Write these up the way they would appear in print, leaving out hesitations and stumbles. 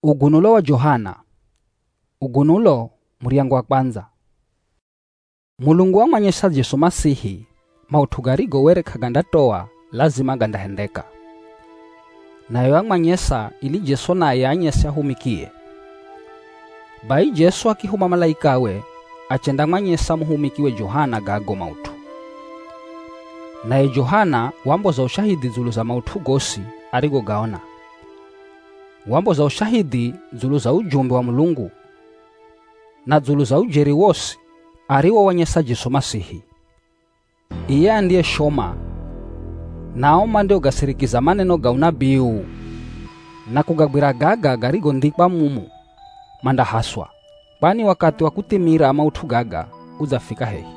Ugunulo wa Johana. Ugunulo muriango wa kwanza. Mulungu amanyesa Yesu Masihi mautu garigo werekaga ndatoa lazima gandahendeka. Nayo amanyesa ili Yesu naye anyese ahumikie. Bai Yesu akihuma malaikawe achenda manyesa muhumikiwe Johana gago mautu. Naye Johana wamboza ushahidi zulu za mautu gosi arigo gaona. Wamboza ushahidi zulu za ujumbe wa Mulungu na zulu za ujeri wosi ariwo wanyesa Yesu Masihi. Iye ndiye shoma naoma ndio gasirikiza maneno ga unabiu na kugabwira gaga garigo ndikwa mumu manda haswa, kwani wakati wa kutimira mautu gaga uzafika hehi.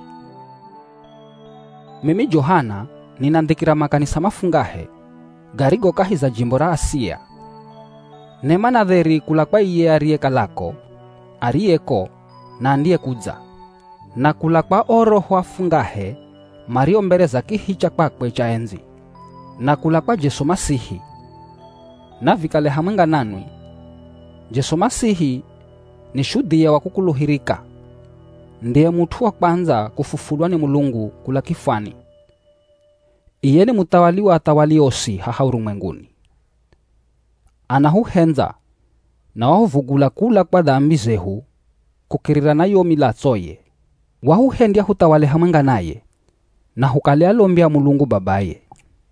Mimi Johana ninandikira makanisa mafungahe garigo kahiza jimbo ra Asia. Nemana dheri kula kwa iye arieka lako, arieko na ndiye kudza. Na kula kwa oroho afungahe mario mbere za kihicha kwakwe cha enzi. Na kula kwa Yesu Masihi na vikale hamwenga nanwi. Yesu Masihi ni shuhudia wa kukuluhirika. Ndiye mutu wa kwanza kufufulwa ni Mulungu kula kifani. Iye ni mutawali wa atawali osi haha urumwenguni. Anahuhenza na wahuvugula kula kwa dhambi zehu kukirira nayo milatsoye. Wahuhendia hutawale hamwenga naye na hukale alombia Mulungu babaye.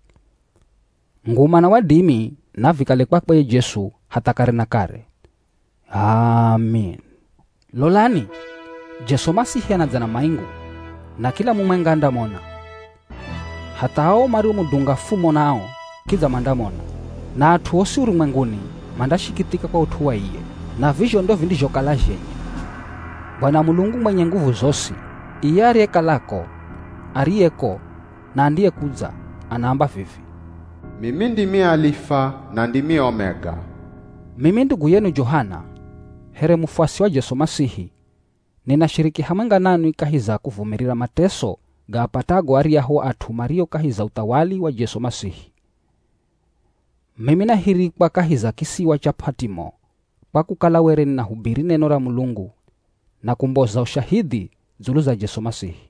Nguma na wadimi na vikale kwakwe Yesu hata kare na kare. Amen. Lolani Yesu Masihi anadzana maingu na kila mumwenga ndamona. Hata hao mario mudunga fumo nao kiza mandamona. Na atu osi urumwenguni mandashikitika kwa utuwa iye. Na vizho ndo vindijo kalajenye. Bwana Mulungu mwenye nguvu zosi, iye arieka lako, arieko na ndiye kudza, anaamba vivi: Mimi ndimi Alifa na ndimi Omega. Mimi ndugu yenu Johana, here mufuasi wa Yesu Masihi, ninashiriki hamwenga nanu kahiza kuvumirira mateso ga apatago ariaho atu mario kahiza utawali wa Yesu Masihi. Mimi nahirikwa kahiza kisiwa cha Patimo kwa kukala were ninahubiri neno la Mulungu na kumboza ushahidi zulu za Yesu Masihi.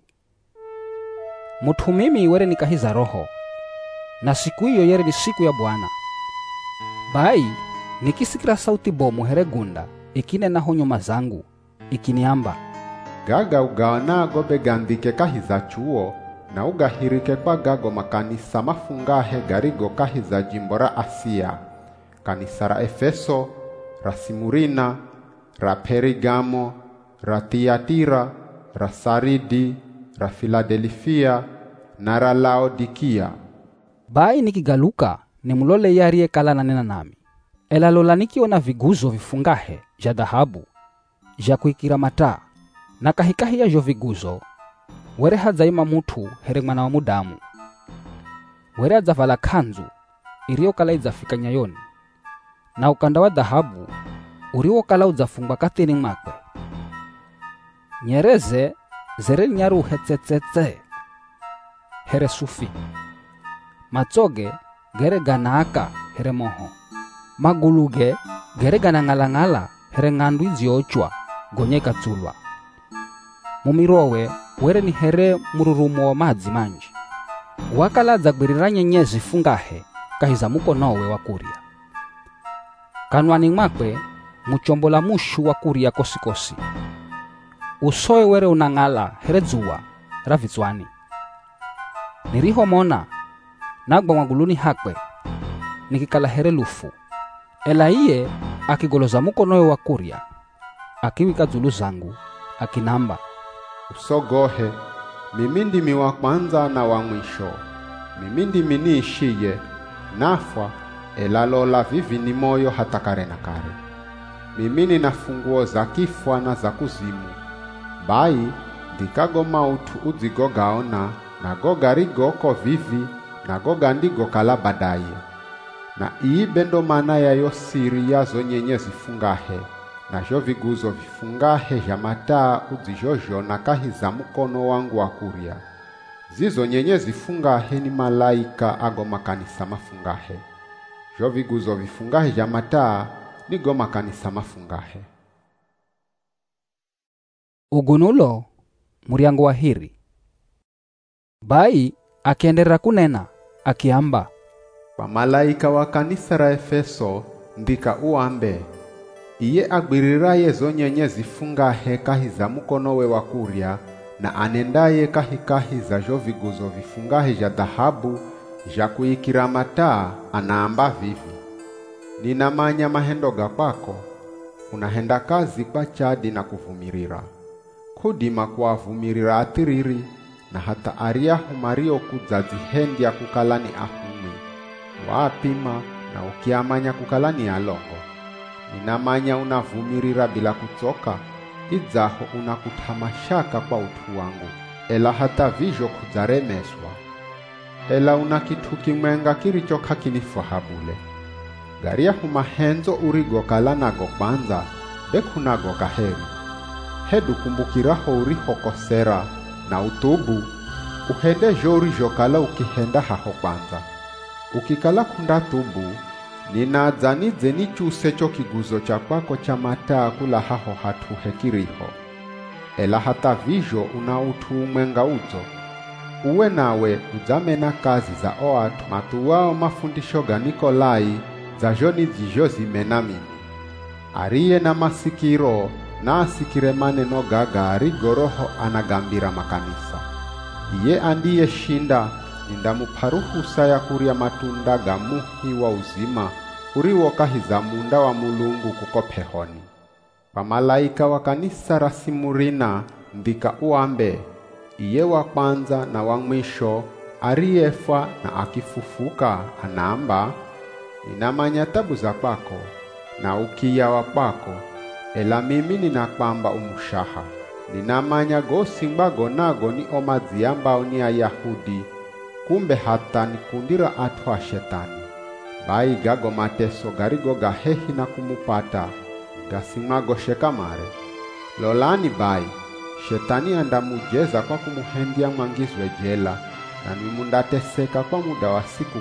Mutu mimi were nikahiza roho na siku hiyo yere ni siku ya Bwana. Bai nikisikira sauti bomu here gunda ikine naho nyuma zangu ikiniamba, Gaga ugaonago begandike kahiza chuo na ugahirike kwa gago makanisa mafungahe garigo kahiza jimbo ra Asia, kanisa ra Efeso, ra Simurina, ra Perigamo, ra Tiatira, ra Saridi, ra Filadelfia na ra Laodikia. Bai nikigaluka ni mulole yariye kala na nena nami. Ela lola nikiona viguzo vifungahe ja dhahabu ja kuikira mataa na kahikahi ya jo viguzo were hadzaima mutu here mwana wa mudamu. Were hadzavala kanzu irio kala idzafika nyayoni na ukanda wa dhahabu urio kala udzafungwa katini makwe. Nyereze zere nyaru hetsetsetse here sufi. Matsoge gere ganaaka here moho. Maguluge gere ganangala here ngandu iziochwa gonye katsulwa. Mumirowe were ni here mururumo wa madzi manji. Wakala dzagwirira nyenyezi fungahe kahiza mukonowe wa kuria. Kanwani mwakwe muchombola mushu wa kuria kosikosi. Usoe were unangala here dzuwa ravitswani. Niriho mona nagba mwaguluni hakwe nikikala here lufu. Ela iye akigoloza mukonowe wa kuria akiwika zulu zangu akinamba, Usogohe, mimi ndimi wa kwanza na wa mwisho. Mimi ndimi niishiye, nafwa, ela lola vivi ni moyo hata kare na kare. Mimi nina funguo za kifwa na za kuzimu. Bai, dikago mautu udzigo gaona, na goga rigoko vivi, na goga ndigo kala badaye. Na iibe ndo maana ya yo siri yazo nyenyezi fungahe. Na jo viguzo vifungahe ja mataa udzijojo na kahiza mukono wangu wa kuria. Zizo nyenyezi fungahe ni malaika ago makanisa mafungahe. Jo viguzo vifungahe ja mataa nigo makanisa mafungahe. Ugunulo muriango wa hiri. Bai akiendelea kunena akiamba, kwa malaika wa kanisa ra Efeso ndika uambe, iye agwiriraye zonyenye zifungahe kahi za mukono we wa kurya, na anendaye kahi za jo viguzo vifungahe ja dhahabu ja kuikira mataa, anaamba vivi: ninamanya mahendo ga kwako, unahenda kazi kwa chadi na kuvumirira. Kudima kuwavumirira atiriri, na hata ariahu mario kudzadzihendya kukalani ahumi, wapima na ukiamanya kukalani alongo. Ninamanya unavumirira bila kutoka, idzaho unakutamashaka kwa utu wangu, ela hata vijo kudzaremeswa. Ela una kitu kimwenga kirichoka kinifahabule. Gariahu mahenzo urigo kalanago kwanza, bekunago kaheri. Hedu kumbukiraho uriho kosera, na utubu, uhende jori jokala ukihenda haho kwanza. Ukikala kunda tubu, ninadzanidze nichuse cho kiguzo cha kwako cha mataa kula haho hatu hekiriho. Ela hata vijo una utu umwenga uzo, uwe nawe udzamena kazi za oatu matuwao mafundisho ga Nikolai za joni zijo zimena mimi. Ariye na masikiro na asikire maneno gaga arigoroho anagambira makanisa. Iye andiye shinda nindamuparuhusa ya kuria matunda ga muhi wa uzima uriwo kahi za munda wa Mulungu kuko pehoni. Pa malaika wa kanisa ra Simurina ndika uambe, iye wa kwanza na wa mwisho ariyefa na akifufuka anaamba, ninamanya tabu za kwako na ukiya wa kwako, ela mimi ninakwamba umushaha. Ninamanya gosingbago nago ni omadzi ambao ni Ayahudi, kumbe hata nikundira atu wa shetani. Bai gago mateso garigo gahehi na kumupata, gasimwago shekamare. Lolani bai, shetani andamujeza kwa kumuhendia mwangizwe jela, na nimundateseka kwa muda wa siku 10.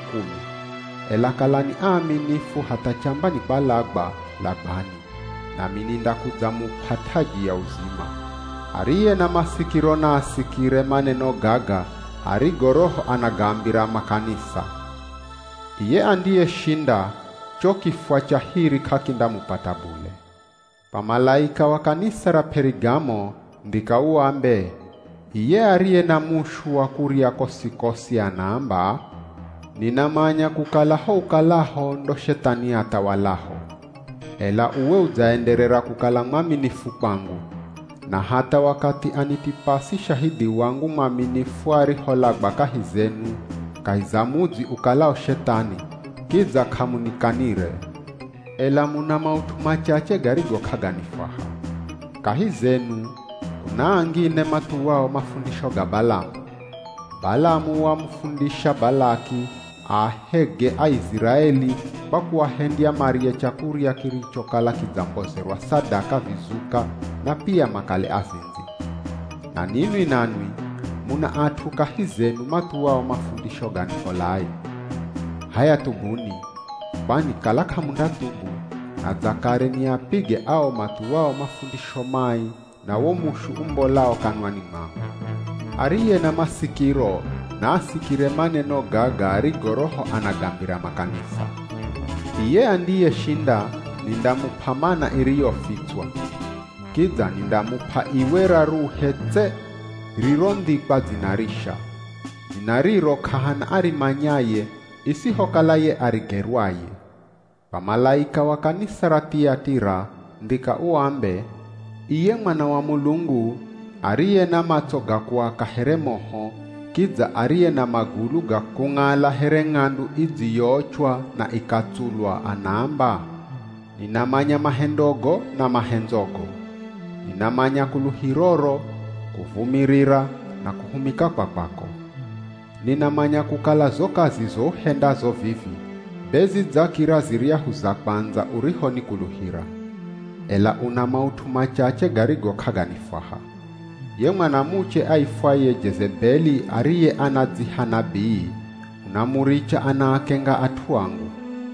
Ela kalani aminifu hata chambani kwa lagbani, na mininda kudzamupataji ya uzima. Ariye na masikiro na asikire maneno gaga, arigoroho anagambira makanisa. Iye andiye shinda, cho kifwa cha hiri kakinda mupata bule. Pa malaika wa kanisa ra Perigamo ndika uambe, iye ariye na mushu wa kuria kosikosi anaamba, ninamanya kukalaho ukalaho ndo shetani atawalaho. Ela uwe udzaenderera kukala mwaminifu kwangu, na hata wakati anitipasi shahidi wangu mwaminifu ariholagba kahi zenu, kahi za mudzi ukalao shetani, kidza kamunikanire. Ela muna mautu machache garigo kaganifaha. Kahi zenu, kuna angine matuwao mafundisho ga Balamu. Balamu wamfundisha Balaki ahege Aisraeli kwa kuwahendia Maria chakuria kirichokala kizambozerwa sadaka vizuka na pia makale azinzi. Na ninwi nanwi muna atu kahi zenu matuwao mafundisho ga Nikolai. Haya tubuni, kwani kalaka munda tubu, na Zakare ni apige ao matuwao mafundisho mai, na womushu umbolao kanwani mwangu. Ariye na masikiro na asikire maneno gaga arigoroho anagambira makanisa. Iye andiye shinda nindamupamana iriyofichwa. Kidza nindamupa iwera ruhetse rirondi kwa zinarisha. Ninariro kahana arimanyaye isihokalaye arigerwaye. Pa malaika wa kanisa ra Tiatira ndika uambe, iye mwana wa Mulungu ariye na macho ga kuwaka heremoho, kidza ariye na magulu ga kung'ala hereng'andu idziyochwa na ikatsulwa anaamba, ninamanya mahendogo na mahenzogo. Ninamanya kuluhiroro, kuvumirira na kuhumika kwako. Ninamanya kukala zokazi zohendazo vivi, bezi dzakira ziriahu za kwanza uriho ni kuluhira. Ela una mautu machache garigo kaganifaha. Ye mwanamuche aifwaye Jezebeli ariye anadziha nabii, unamuricha anaakenga atu wangu.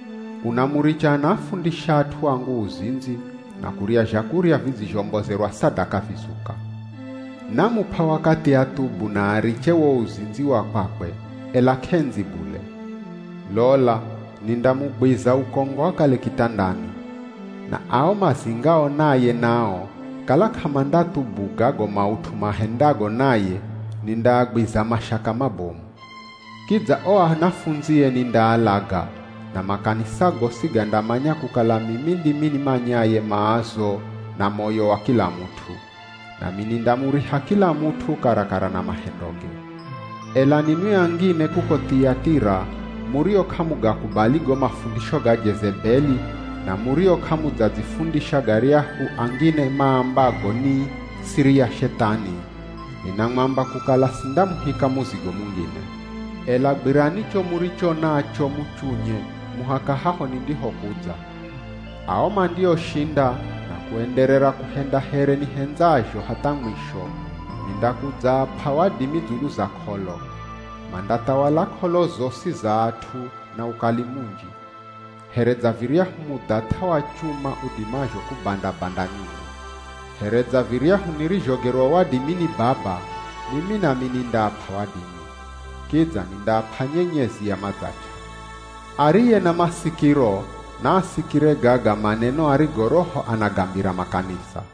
unamuricha anafundisha atu wangu uzinzi na kuria jakuria vizijombozerwa sadaka vizuka. Namupa wakati atubu na arichewo uzinzi wa kwakwe ela kenzi bule. Lola nindamugwiza ukongo wakale kitandani na ao mazingao naye nao kala kamanda tubugago mautu mahendago naye nindagwiza mashaka mabomu. Kidza oa nafunzie nindaalaga na makanisa gosiga ndamanya kukala mimindi mini manyaye maazo na moyo wa kila mutu na minindamuriha kila mutu karakara na mahendoge. Ela ninu yangine kuko Tiatira murio kamuga kubaligo mafundisho ga Jezebeli na murio kamuza zifundisha gariahu angine maambago ni siri ya shetani. Ninamamba kukala sindamuhika muzigo mungine. Ela biranicho muricho nacho muchunye muhaka haho nindiho kuza. Aoma ndio shinda na kuenderera kuhenda here ni henzajo hata mwisho. Nindakuza pawadi mizulu za kolo. Mandata wala kolo zosi za atu na ukalimunji. Hereza viria humudata wa chuma udimajo kubanda banda nini. Hereza viria hunirijogerwa wadi mini baba, mimi na mininda pawadini. Kiza ninda panyenyezi ya mazacha. Ariye na masikiro, na asikire gaga maneno arigoroho anagambira makanisa.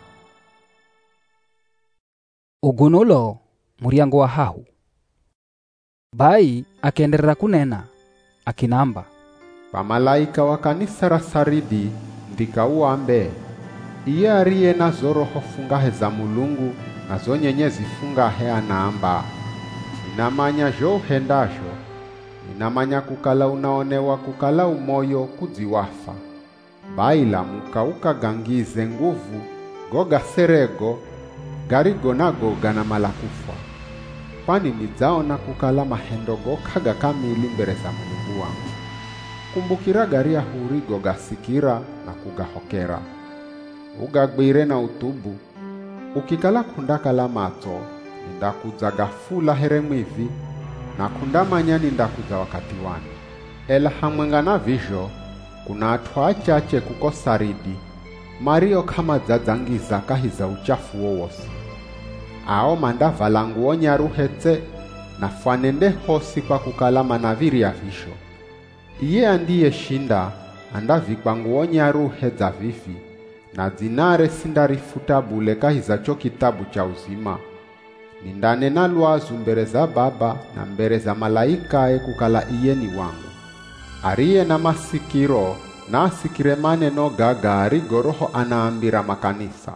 Ugunulo muriango wa hahu. Bai akienderera kunena, akinamba. Pamalaika wa kanisa la Saridi ndika uambe. Iye ariye na zoroho fungahe za Mulungu na zonyenyezi fungahe anaamba. Ninamanya jo hendasho. Ninamanya kukala unaonewa kukala umoyo kudziwafa. Baila mukauka gangize nguvu, goga serego, garigo nago gana malakufwa. Pani nizaona kukala mahendogo kaga kamili mbere za Mulungu wangu. Kumbukira garia hurigo gasikira na kugahokera. Ugagwire na utubu. Ukikala kundakala mato, nindakuza gafula heremwivi, na kundamanya nindakuza wakati wani. Ela hamwenga na visho, kuna atuwa chache kuko Saridi, mario kama zazangiza kahiza uchafu wowosi. Ao manda valangu onyaruhetse, na fanende hosi kwa kukala manaviri ya visho. Iye andiye shinda, andavikwa nguonyaruhe za vifi, na zinare sindarifuta bule kahiza cho kitabu cha uzima. Nindane na luazu mbere za baba na mbere za malaika kukala iye ni wangu. Ariye na masikiro na asikire maneno gaga arigoroho anaambira makanisa.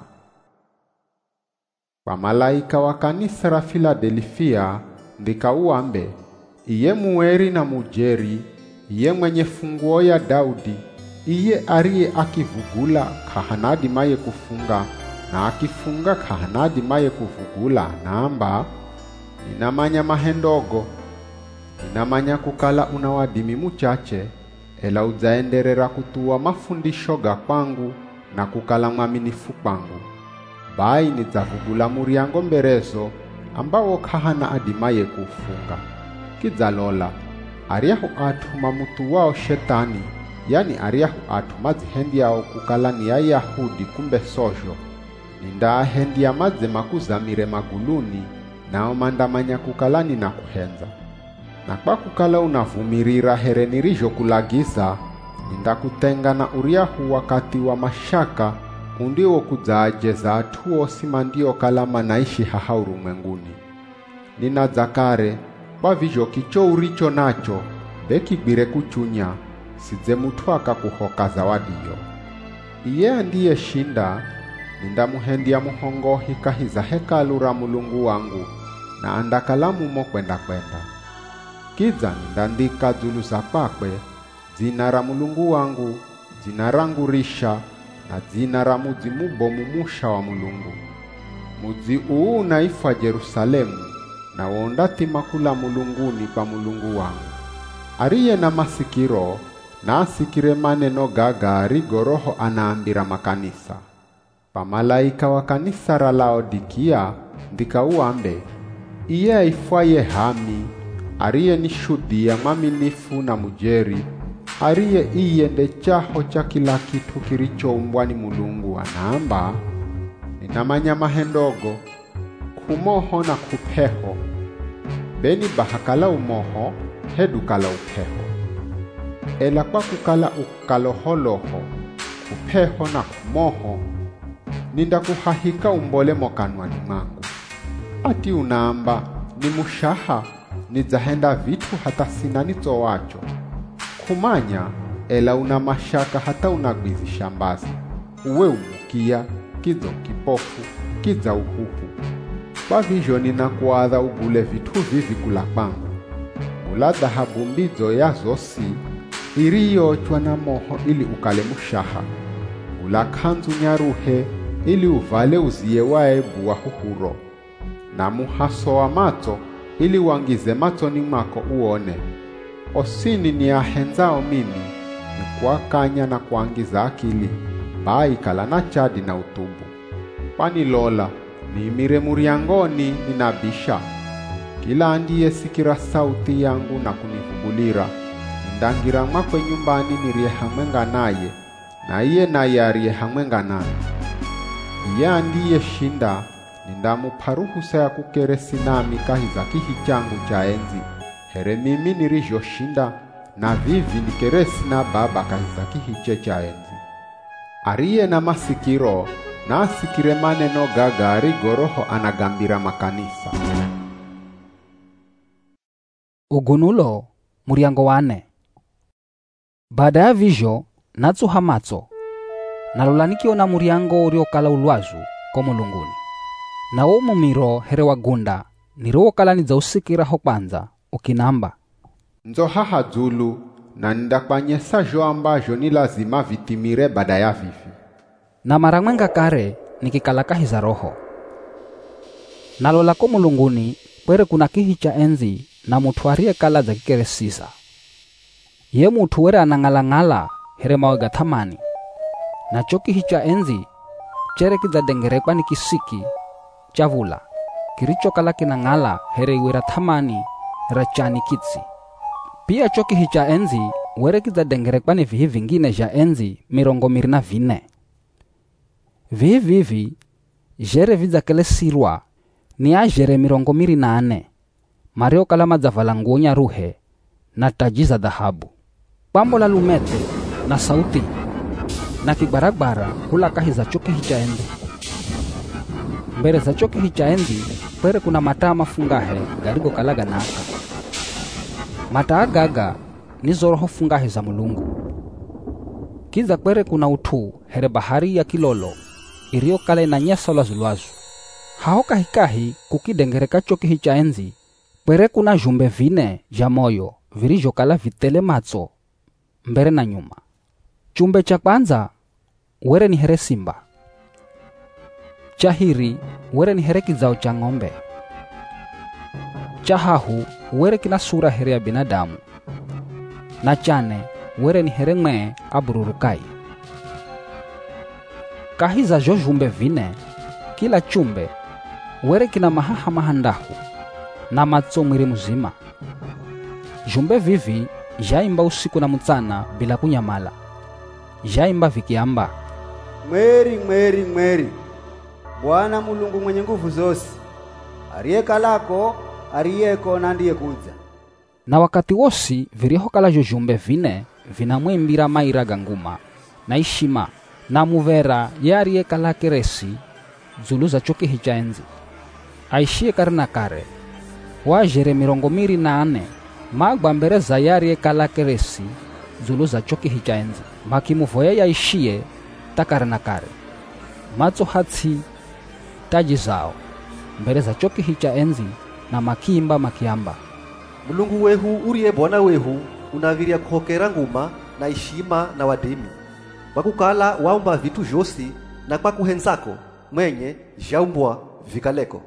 Kwa malaika wa kanisa la Filadelfia ndika uambe. Iye muweri na mujeri, iye mwenye funguo ya Daudi, iye ariye akivugula kahanadi maye kufunga na akifunga kahanadi maye kuvugula naamba. Ninamanya mahendogo, ninamanya kukala unawadimi muchache, ela uzaenderera kutuwa mafundisho ga kwangu na kukala mwaminifu kwangu. Bai nizavugula muriango mberezo ambao kahana adimaye kufunga. Kidzalola ariahu atuma mutu wao shetani, yani ariahu atuma zihendi yao kukala ni ya Yahudi kumbe sojo. Ninda hendi ya maze makuzamire maguluni na omandamanya kukalani na kuhenza. Na kwa kukala unavumirira herenirijo kulagiza, ninda kutenga na uriahu wakati wa mashaka, undio kuzaajeza atuo simandio kalama naishi haha urumwenguni. Nina zakare, kwa vijo kicho uricho nacho, beki gbire kuchunya, size mutu akakuhoka zawadiyo. Iye andiye shinda, ninda muhendi ya muhongohi kahiza hekalu ra Mulungu wangu, na andakalamu mo kwenda. Kiza nindandika zulu za kwakwe, zina ra Mulungu wangu, zina rangu risha, na zina ra muzi mubomu musha wa Mulungu. Muzi uu unaifwa Jerusalemu, na wondati makula mulunguni pa Mulungu wangu. Ariye na masikiro, na asikire maneno gaga arigoroho anaambira makanisa. Pamalaika wa kanisa ra Laodikia ndika uambe. Iye aifwaye Hami, ariye ni shuhudia mwaminifu na mujeri, hariye iyende chaho cha kila kitu kilichoumbwa ni Mulungu anaamba, ninamanya mahendogo, kumoho na kupeho, beni bahakala umoho, hedukala upeho. Ela kwa kukala ukaloholoho, kupeho na kumoho, ninda kuhahika umbole mokanwani mwangu. Ati unaamba, ni mushaha, nizahenda vitu hata sinanito wacho. Kumanya, ela una mashaka hata unagwizi shambazi. Uwe umukia, kizo kipofu, kiza uhuhu. Kwa vizho nina kuadha ugule vitu vivi kula pangu. Gula dhahabu mbizo ya zosi, iriyo chwa na moho ili ukale mushaha. Gula kanzu nyaruhe, ili uvale uziye waebu wa huhuro. Na muhaso wa mato, ili wangize mato ni mwako uone. Osini ni ahenzao mimi, ni kuakanya na kuangiza akili, bai kala na chadi na utubu. Pani lola, ni imire muriangoni ninabisha. Kila andiye sikira sauti yangu na kunivubulira, ndangira mwakwe nyumbani nirie hamwenga naye, na iye naye arie hamwenga naye. Iye andiye shinda, nindamuparuhusa ya kukeresi nami kahiza kihi changu cha enzi. Here mimi nirijo shinda, na vivi nikeresi na baba kahiza kihi cha enzi. Ariye na masikiro, na asikire maneno gaga arigoroho anagambira makanisa. Ugunulo muriango wa 4. Baada ya vizho natsuha matso, nalolanikiona muriango uriokala ulwazu ko mulunguni. Na wo mumiro here wagunda niriokala niza usikiraho kwanza ukinamba, nzohaha dzulu na ndakwanyesa jo ambajo ni lazima vitimire baada ya vivi. Na mara mwenga kare nikikala kahiza roho. Nalola ko mulunguni pwere kuna kihi cha enzi na mutu arie kala za kikeresisa. Ye mutu were anangala-ngala here mawega thamani. Na choki hicha enzi chere kiza dengerekwa ni kisiki chavula. Kiricho kala kinangala here iwera thamani rachani kitsi. Pia choki hicha enzi were kiza dengerekwa ni vihi vingine ja enzi 24. Vihi vivi jere viza kele sirwa ni a jere 24. Mario kala madzavala nguo nyaruhe na taji za dhahabu. Pambo la lumete na sauti na kibaragbara hula kahiza choki hicha enzi. Mbere za choki hicha enzi pere kuna mataa mafungahe garigo kalaga naka. Mataa gaga ni zoroho fungahe za Mulungu. Kiza pere kuna utu here bahari ya kilolo irio kale na nyesa la zulwazu. Haoka hikahi kukidengereka choki hicha enzi pere kuna jumbe vine ja moyo virijo kala vitele matso mbere na nyuma. Chumbe cha kwanza were ni here simba. Chahiri were ni here kizao cha ng'ombe. Chahahu were kina sura here ya binadamu. Na chane were ni here ng'me abururukai. Kahiza jo jumbe vine, kila chumbe were kina mahaha mahandahu na matso mwiri muzima. Jumbe vivi jaimba usiku na mutana bila kunyamala. Jaimba vikiamba, Mweri, mweri, mweri, Bwana Mulungu mwenye nguvu zose, arieka lako, arieko na ndiye kuja. Na wakati wosi viriho kala jo jumbe vine vinamwimbira maira ganguma na ishima na muvera ye arieka lake resi zulu za choki hicha enzi. Aishie kare na kare wa jere 24 magba mbere za yari kala keresi zulu za choki hicha enzi. Makimuvoya yaishie takare na kare. Matso hatsi taji zao mbere za choki hicha enzi na makimba makiamba, Mulungu wehu uriye Bwana wehu unaviria kuhokera nguma na ishima na wadimi. Wakukala waumba vitu josi na kwa kuhenzako mwenye jaumbwa vikaleko.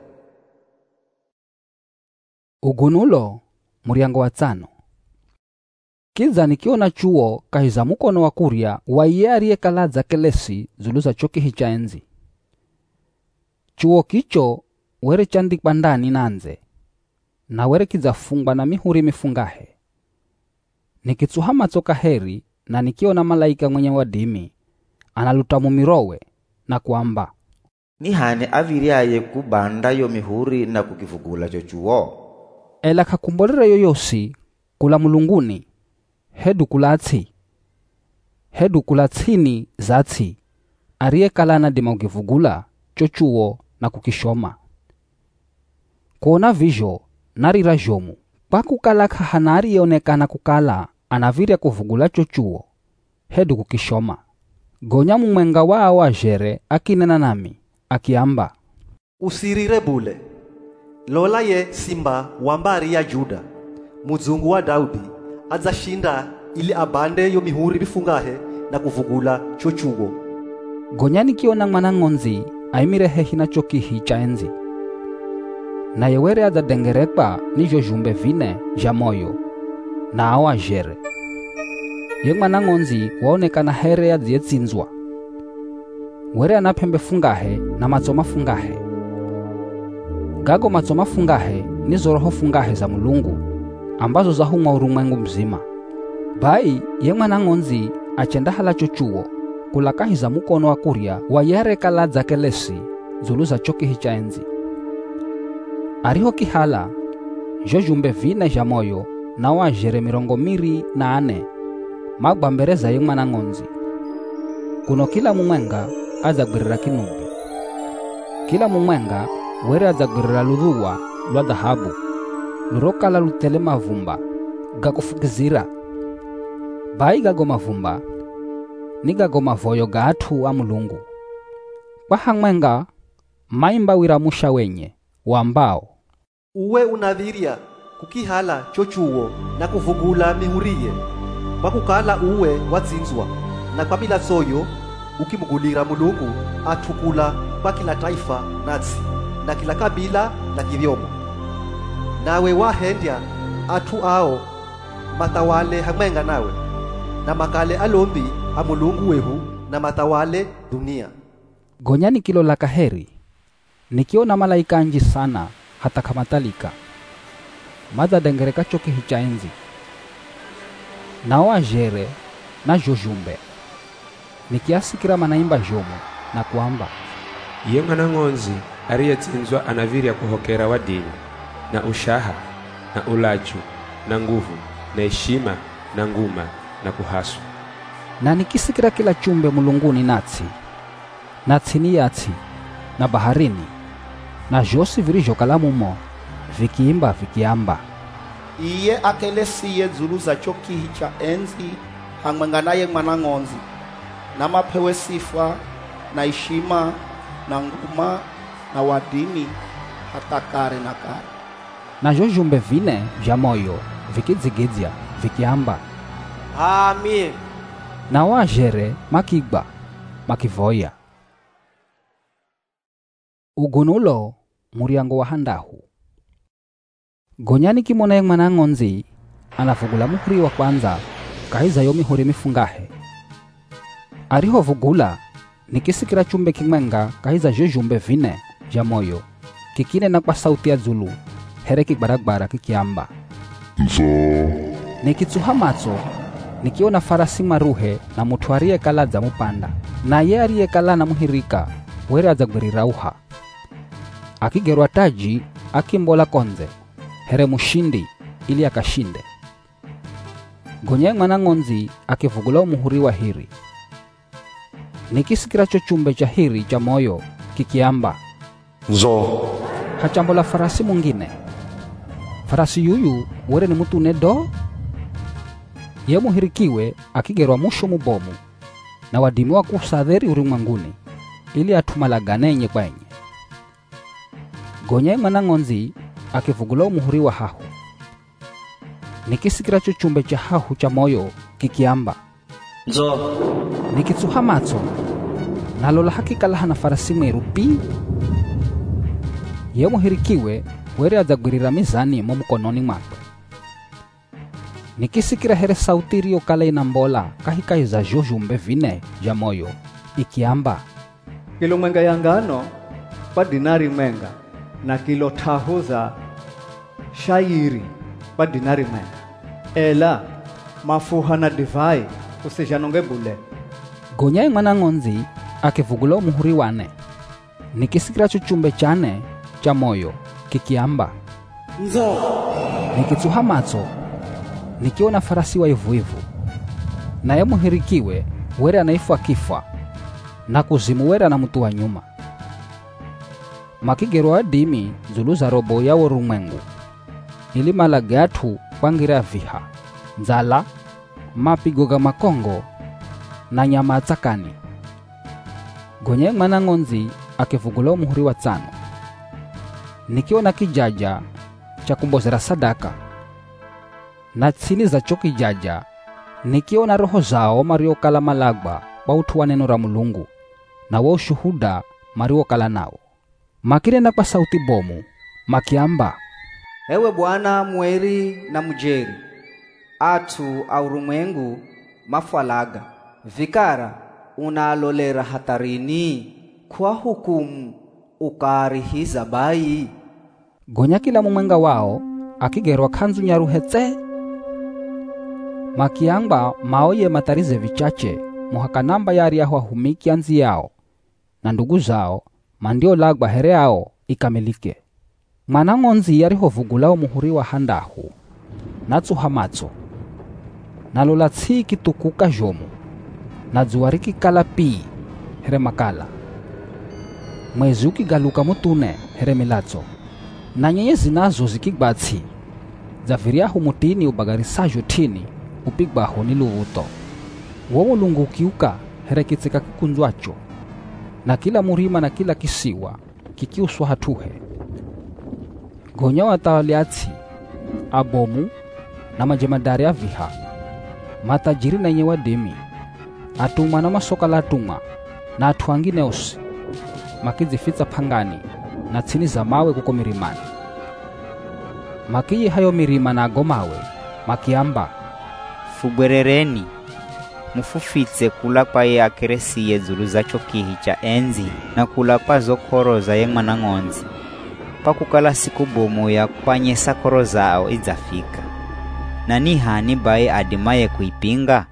Ugunulo muriango wa 5. Kiza nikiona chuo kahiza mukono wa kuria wa iye kalaza kelesi zuluza choki hicha enzi. Chuo kicho were chandikwa ndani nanze na were kiza fungwa na mihuri mifungahe. Nikitsuha matso kaheri na nikiona malaika mwenye wadimi analuta mumirowe na kuamba, ni hane aviriaye kubanda yo mihuri na kukivugula chochuo. Ela kakumbolera yoyosi kula mulunguni hedu kula tsini zatsi ariye kalana dima ukivugula chochuo na kukishoma. Kuona vizho narira jomu pakukala kahanari yonekana kukala anavirya kuvugula chochuo hedu kukishoma. Gonya mumwenga wao ajere akinena nami akiamba, usirire bule, lola ye simba wambari ya Juda, muzungu wa Daudi, adzashinda ili abande yo mihuri bifungahe na kuvugula chochuo. Gonya nikiona mwana ng'onzi aimire hehi na chokihi cha enzi, na yewere adzadengerekwa nijo jumbe vine ja moyo na awa ajere. Ye mwana ng'onzi waonekana here adziye tsinzwa, were anapembe fungahe na matsoma fungahe. Gago matsoma fungahe nizo roho fungahe za Mulungu ambazo zahumwa urumwengu mzima. Bai ye mwana ng'onzi achenda hala chochuo kulakahi za mukono wa kuria wa yare kala za kelesi zulu za chokihi cha enzi. Ariho kihala jo jumbe vine ja moyo na wa jere 24 magbambereza ye mwana ng'onzi. Kuno kila mumwenga adzagwirira kinubi, kila mumwenga were adzagwirira ludhuwa lwa dhahabu lurokala lutele mavumba gakufukizira. Bai gago mavumba ni gago mavoyo ga athu a Mulungu. Kwa hamwenga maimba wiramusha wenye wambao, uwe unaviria kukihala chochuo na kuvugula mihuriye, pakukala uwe watsinzwa na kwa bila soyo ukimugulira Mulungu atukula kwa kila taifa natsi na kila kabila na kivyomo. Nawe wahendya atu ao matawale hamwenga nawe na makale alombi a Mulungu wehu na matawale dunia. Gonya nikilola kaheri nikiona malaika anji sana hata kamatalika madha dengereka chokihi cha enzi na wajere na jojumbe. Nikiasikira manaimba jomo na kuamba, ye mwana ng'onzi ariyetsinzwa anavirya kuhokera wadini na ushaha na ulachu na nguvu na heshima na nguma na kuhaswa. Na nikisikira kila chumbe mulunguni natsi ni yatsi na baharini na josi virijo kalamumo vikiimba vikiamba, iye akelesiye zulu za chokihi cha enzi hamwenga naye mwana ng'onzi na mapewe sifa na heshima na nguma na wadini hata kare na kare. Na jojumbe vine vya moyo vikidzigedzya vikiamba, Amen. na wajere makigba makivoya. Ugunulo muriango wa handahu. Gonyani kimona mwana ng'onzi anavugula muhuri wa kwanza kahiza yo mihuri mifungahe. Ariho vugula nikisikira chumbe kimwenga kahiza jojumbe vine ja moyo kikine na kwa sauti ya zulu here kibaragbara kikiamba, Nzo. Nikitsuha matso nikiona farasi maruhe na mutu ariye kala za mupanda na ye ariye kala na muhirika were adzagwirira uha akigerwa taji akimbola konze here mushindi ili akashinde. Gonya mwana ng'onzi akivugula umuhuri wa hiri. Nikisikira chochumbe cha hiri cha moyo kikiamba, Nzo. hachambola farasi mwingine. Farasi yuyu were ni mutu nedo. Ye muhirikiwe akigerwa musho mubomu na wadimi wa kusadheri urimwanguni ili atumalaganenye kwenye. Gonya mwana ng'onzi akivugula umuhuri wa hahu. Nikisikira chochumbe cha hahu cha moyo kikiamba, Nzo. Nikitsuha matso nalola hakikala hana farasi mwerupi. Ye muhirikiwe were adzagwirira mizani mo mukononi mwakwe. Nikisikira here sauti iliyo kala inambola kahika za jojumbe vine ja moyo ikiamba, Kilo mwenga ya ngano pa dinari mwenga na kilo tahu za shairi pa dinari mwenga. Ela mafuha na divai usijanonge bule. Gonya mwana ng'onzi akivugula muhuri wane. Nikisikira chuchumbe chane cha moyo kikiamba Nzo. Nikitsuha macho nikiona farasi wa ivuivu, naye muhirikiwe were anaifwa kifwa na kuzimu were na mtu wa nyuma. Makigero adimi zulu za robo ya urumwengu ili malagatu kwangira viha nzala mapigo ga makongo na nyama atsakani. Gonya mwana ng'onzi akivugula muhuri wa tano. Nikiona kijaja cha kumbozera sadaka na tsini za choki jaja nikiona roho zao mario kala malagba bautu wa neno ra Mulungu na wa ushuhuda mario kala nao. Makirenda kwa sauti bomu makiamba, Ewe Bwana mweri na mujeri, atu aurumwengu mafwalaga, vikara unalolera hatarini kwa hukumu ukarihiza bai. Gonya kila mumwenga wao akigerwa kanzu nyaruhetse. Makiamba maoye matarize vichache muhakanamba yari yaho humiki anzi yao na ndugu zao mandio lagba here yao ikamilike. Mwana ng'onzi yariho vugulao muhuri wa handahu natsuha matso nalola tsiki tukuka jomu na zuwariki kala pii here makala. Mwezi ukigaluka mutune here milatso na nyenyezi nazo zikigbatsi zaviriahu mutini ubagarisajo tini upigbaho ni luvuto. Wo Mulungu ukiuka here kitsika kikunzwacho na kila murima na kila kisiwa kikiuswa hatuhe. Gonya watawaliatsi abomu na majemadari ya viha matajiri na nyewa demi atuma na masoka la atuma na atuangine osi makizifitsa pangani na tsini za mawe kuko mirimani. Makiyi hayo mirima na agomawe makiamba, Fubwerereni mufufitse kula kwa ye akeresiye zulu zacho kihi cha enzi na kula kwa zokoro za ye mwana ng'onzi pakukala siku bomu ya kwanyesa koro zao izafika. Na ni hani baye adimaye kuipinga?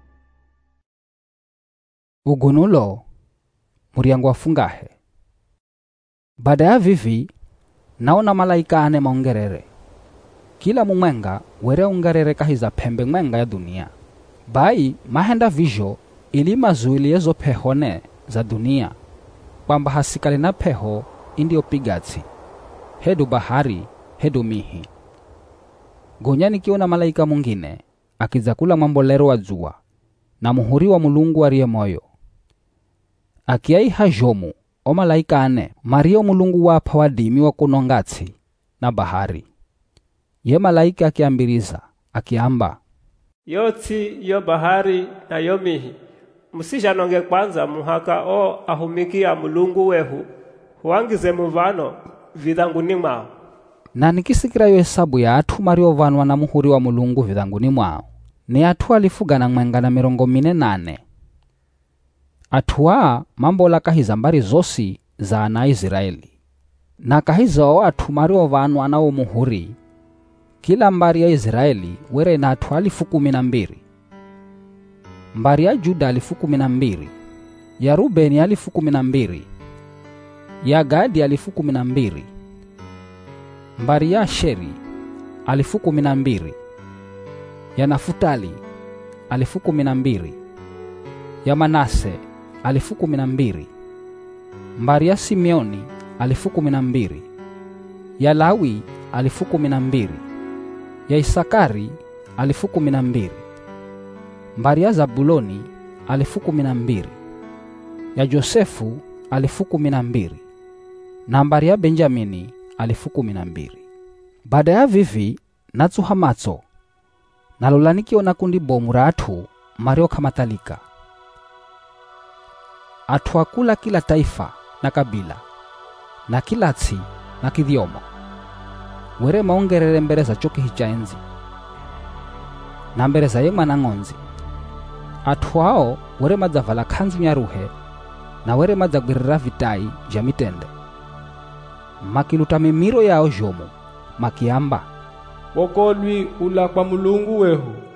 Ugunulo muriangu wafungahe. Baada ya vivi naona malaika ane maungerere. Kila mumwenga were ungerere kahiza pembe mwenga ya dunia. Bai mahenda vijo ili mazuili yezo pehone za dunia kwamba hasikale na peho indio pigatsi hedu bahari hedu mihi. Gonya nikiona malaika mwingine akizakula mambolero wa jua na muhuri wa Mulungu aliye moyo akiai hajomu o malaika ane mario Mulungu wapa wadimi wa kunongatsi na bahari. Ye malaika akiambiriza akiamba, Yotsi yo bahari na yo mihi musijanonge kwanza muhaka o ahumikia Mulungu wehu huangize muvano vidhanguni mwao. Na nikisikira yo hesabu ya atu mario vanwa na muhuri wa Mulungu vidhanguni mwao ni atu alifuga na mwenga na 48. Atua mambola kahiza mbari zosi za ana Israeli. Na kahiza o atu mario vanwa na muhuri kila mbari ya Israeli were na atu 12,000. Mbari ya Juda 12,000, ya Rubeni 12,000, ya Gadi 12,000, mbari ya Asheri 12,000, ya Nafutali 12,000, ya Manase 12,000, mbari ya Simeoni 12,000, ya Lawi 12,000, ya Isakari 12,000, mbari ya Zabuloni 12,000, ya Josefu 12,000, na mbari ya Benjamini 12,000. Baada ya vivi natsuha matso nalola nikiona kundi bomu ra atu mario kamatalika. Atu akula kila taifa na kabila na kila tsi na kidhiomo were maongerere mbere za choki hicha enzi na mbere za ye mwana ng'onzi. Atu hao were madzavala kanzu nyaruhe na were madzagwirira vitai ja mitende makiluta mimiro yao jomu makiamba, Wokolwi ula kwa Mulungu wehu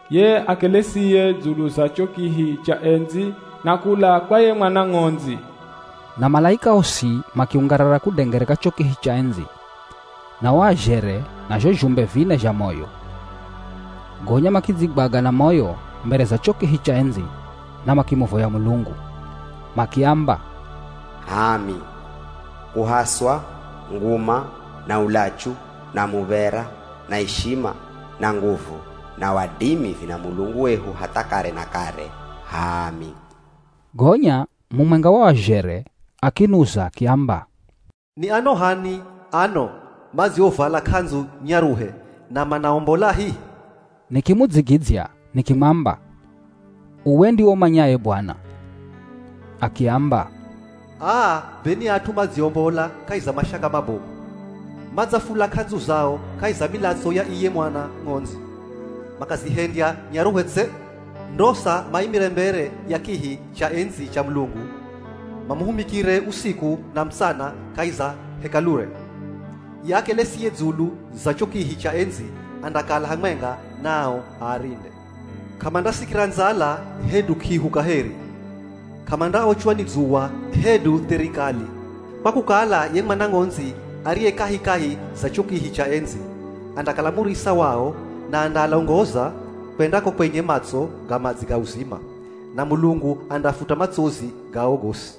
ye akelesiye dzulu za chokihi cha enzi na kula kwaye mwana ng'onzi. Na malaika osi makiungarara kudengereka chokihi cha enzi na waajere na jumbe vine ja moyo. Gonya makizigbaga na moyo mbere za chokihi cha enzi na makimuvoya Mulungu makiamba, Hami, kuhaswa, nguma na ulachu na muvera na heshima na nguvu na wadimi vina Mulungu wehu hata kare na kare. Hami. Gonya mumwenga wa wajere akinuza kiamba, Ni ano hani ano mazi ovala kanzu nyaruhe na manaombola hii. Nikimudzigidzya nikimwamba, uwendi womanyaye Bwana. Akiamba, Beni atu maziombola kaiza mashaka mabomu. Madzafula kanzu zao kaiza milatso ya iye mwana ng'onzi. Makazihendya nyaruhetze ndosa maimirembere ya kihi cha enzi cha Mulungu. Mamuhumikire usiku na msana kaiza hekalure. Yake lesiye dzulu za chokihi cha enzi andakala hamwenga nao arinde. Kamanda sikira nzala hedu kihu kaheri. Kamanda ochwa ni dzuwa hedu terikali. Pakukala ye mwana ng'onzi ariye kahi za chokihi cha enzi andakala murisa wao na andalongoza kwendako kwenye matso ga madzi ga uzima na Mulungu andafuta matsozi ga ogosi.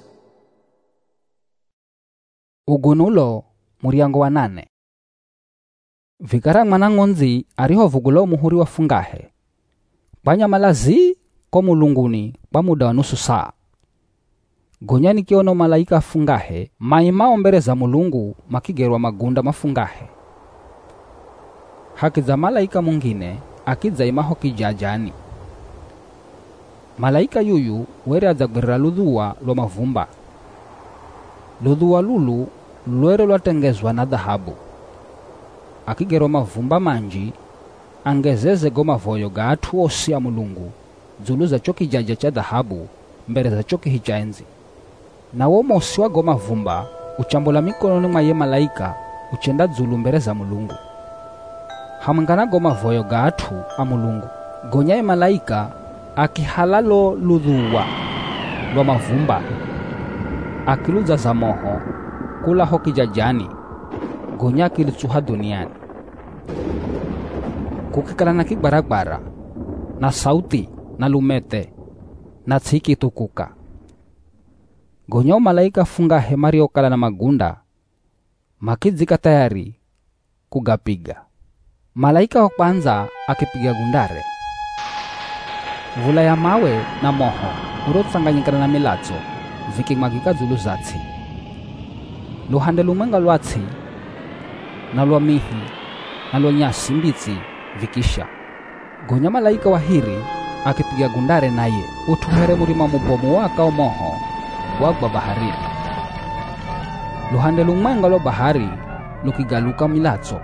Ugunulo muriango wa 8. Vikara mwana ng'onzi ariho vugulo muhuri wa fungahe panyamalazi ko mulunguni kwa muda wa nusu saa. Gonya nikiono malaika fungahe maimao mbere za Mulungu makigerwa magunda mafungahe. Haki za malaika mungine akidza imaho kijajani. Malaika yuyu were adzagwirira ludhuwa lwa mavumba. Ludhuwa lulu lwere lwatengezwa na dhahabu. Akigerwa mavumba manji angezeze goma voyo ga atu osi ya Mulungu dzulu za choki jaja cha dhahabu mbere za choki cha enzi. Na wo mosi wa goma vumba uchambola mikononi mwa ye malaika uchenda dzulu mbere za Mulungu. Hamangana goma voyo ga atu a Mulungu. Gonya ye malaika akihalalo ludhuwa lwa mavumba akiluza za moho kula hoki jajani. Gonya kilitsuha duniani. Kukikala na kibaragbara na sauti na lumete na tsiki tukuka. Gonya malaika funga hemari okala na magunda makidzika tayari kugapiga. Malaika wa kwanza akipiga gundare. Vula ya mawe na moho urotsanganyikana na milatso vikimwagika dzulu zatsi. Luhande lumwenga lwatsi na lwa mihi na lwa nyasi mbitsi vikisha. Gonya malaika wa hiri akipiga gundare naye utuhere murima mubomu waka omoho wagwa baharini. Luhande lumwenga lwa bahari lukigaluka milatso.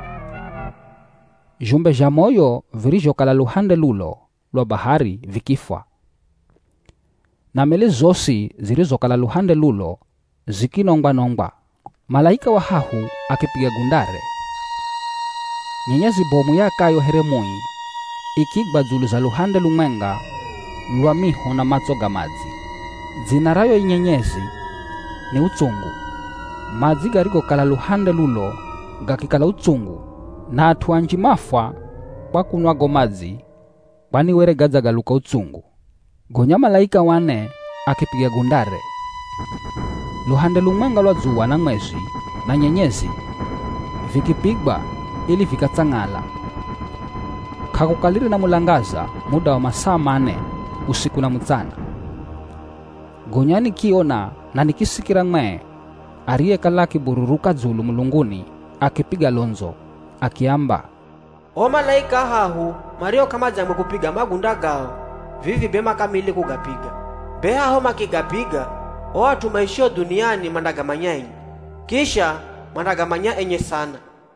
Jumbe ja moyo virijokala luhande lulo lwa bahari vikifwa. Na meli zosi zirizokala luhande lulo zikinongwa. Malaika wa hahu akipiga gundare. Nyenyezi bomu yakayo heremui ikigba dzulu za luhande lumwenga lwa miho na matso ga madzi. Dzina rayo inyenyezi ni utsungu. Madzi gariko kala luhande lulo gakikala utsungu na atu anji mafwa kwa kunwa go madzi kwani were gadza galuka utsungu. Gonya malaika wane akipiga gundare. Luhande lumwenga lwa dzuwa na mwezi na nyenyezi vikipigba ili vikatsangala. Kakukaliri na mulangaza muda wa masaa 4 usiku na mchana. Gonya nikiona na nikisikira ng'we ariye kala kibururuka dzulu mulunguni akipiga lonzo akiamba, O malaika hahu mario kama jambo kupiga magunda gao vivi bema kamili kugapiga. Beha ho makigapiga o watu maishio duniani mandagamanya enye. Kisha mandagamanya enye sana.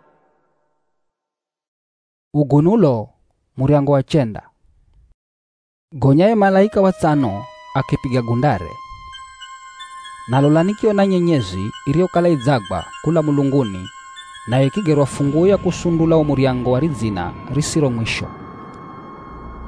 Ugunulo muriango wa 9. Gonya ye malaika wa 5 akipiga gundare. Nalola nikiona nyenyezi iriokala idzagba kula mulunguni na ikigerwa funguo ya kusundula umuriango wa rizina risiro mwisho.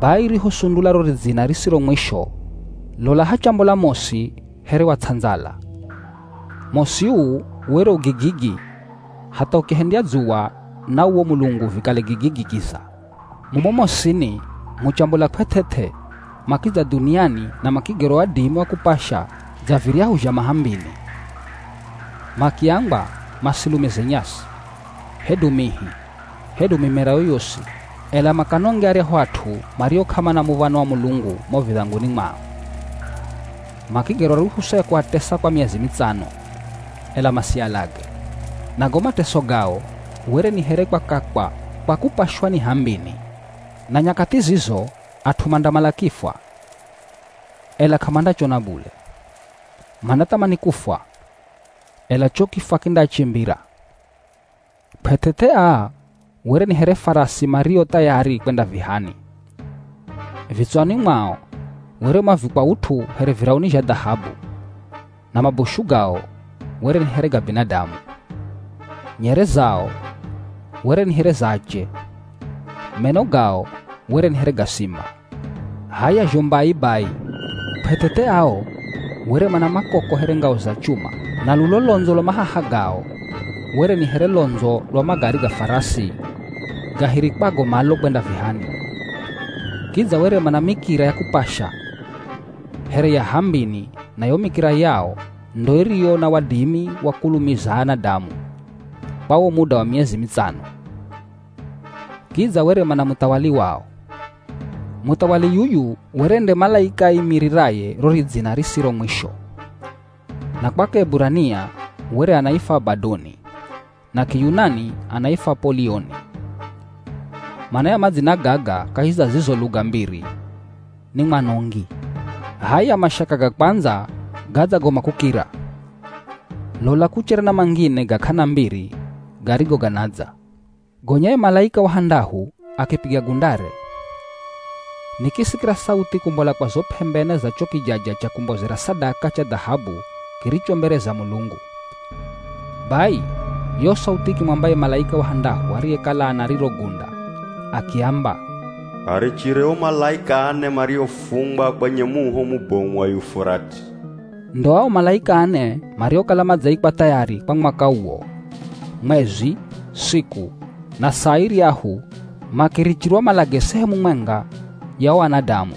bai rihosundula ro ridzina risiro mwisho lola hachambo la mosi here wa tsanzala. Mosi uu were ugigigi hata ukihendia dzuwa na uwo mulungu vikale gigigi kisa. Mumo mosini muchambo la kwetete makiza duniani na makigero wa dimi wa kupasha za viriahu ja mahambini. Makiamba masilume zenyasi hedu mihi hedu mimera yoyosi ela makanonge ari watu mario kama na muvano wa mulungu movidhanguni mao. Makigero ruhusa ya kuatesa kwa miezi mitano ela masialage na goma teso gao were ni here kwa kakwa kwa kupashwa ni hambini na nyakati zizo atumanda malakifwa ela kamanda chona bule manatamani kufwa ela chokifa kinda chimbira petetea were ni here farasi mario tayari kwenda vihani vitswani mwao were mavikwa utu here virauni ja dhahabu na mabushu gao were ni here ga binadamu nyere zao were ni here zache meno gao were ni here ga simba haya jombai bai petete ao were mana makoko here ngao za chuma na lulolonzo lo mahaha gao were ni here lonzo lo magari ga farasi gahirikpago malo kwenda vihani kiza were mana mikira ya kupasha here ya hambini na yo mikira yao ndo iriyo na wadimi wakulumizana damu pawo muda wa miezi mitano. Kiza were mana mutawali wao mutawali yuyu werende malaika imiriraye roridzina risiro mwisho na kwake Eburania were anaifa Badoni na Kiyunani anaifa Polioni. Mana ya mazina gaga kahiza zizo lugha mbiri ni manongi. Haya mashaka ga kwanza gaza goma kukira lola kuchera na mangine gakana mbiri garigo ganaza gonyaye malaika wa handahu akipiga gundare nikisikira sauti kumbola kwa zo pembene za choki jaja cha kumbozera sadaka cha dhahabu kiricho mbere za mulungu. Bai yo sauti kimwambaye malaika wa handahu ariyekala anariro gunda akiamba arichireo malaika ane mariofungwa kwenye muho mubomu wa Yufurati. Ndo ao malaika ane mario kalama zaikwa tayari kwa mwaka uo mwezi siku na sairi yahu makirichirwa malage sehemu mwenga ya wanadamu.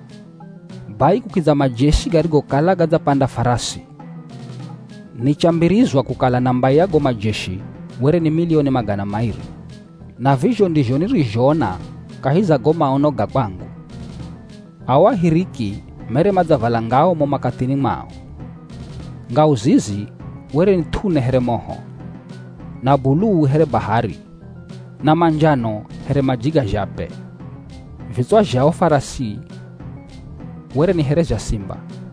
Bai kukiza majeshi garigo kala gaza panda farasi nichambirizwa kukala namba yago majeshi were ni milioni magana mairi na vision ndijo nirijona kahiza goma onoga kwangu awa hiriki mere madzavala ngao mo makatini mao ngao zizi were ni tune here moho na buluu here bahari na manjano here majiga jape vitswa jao farasi were ni here ja simba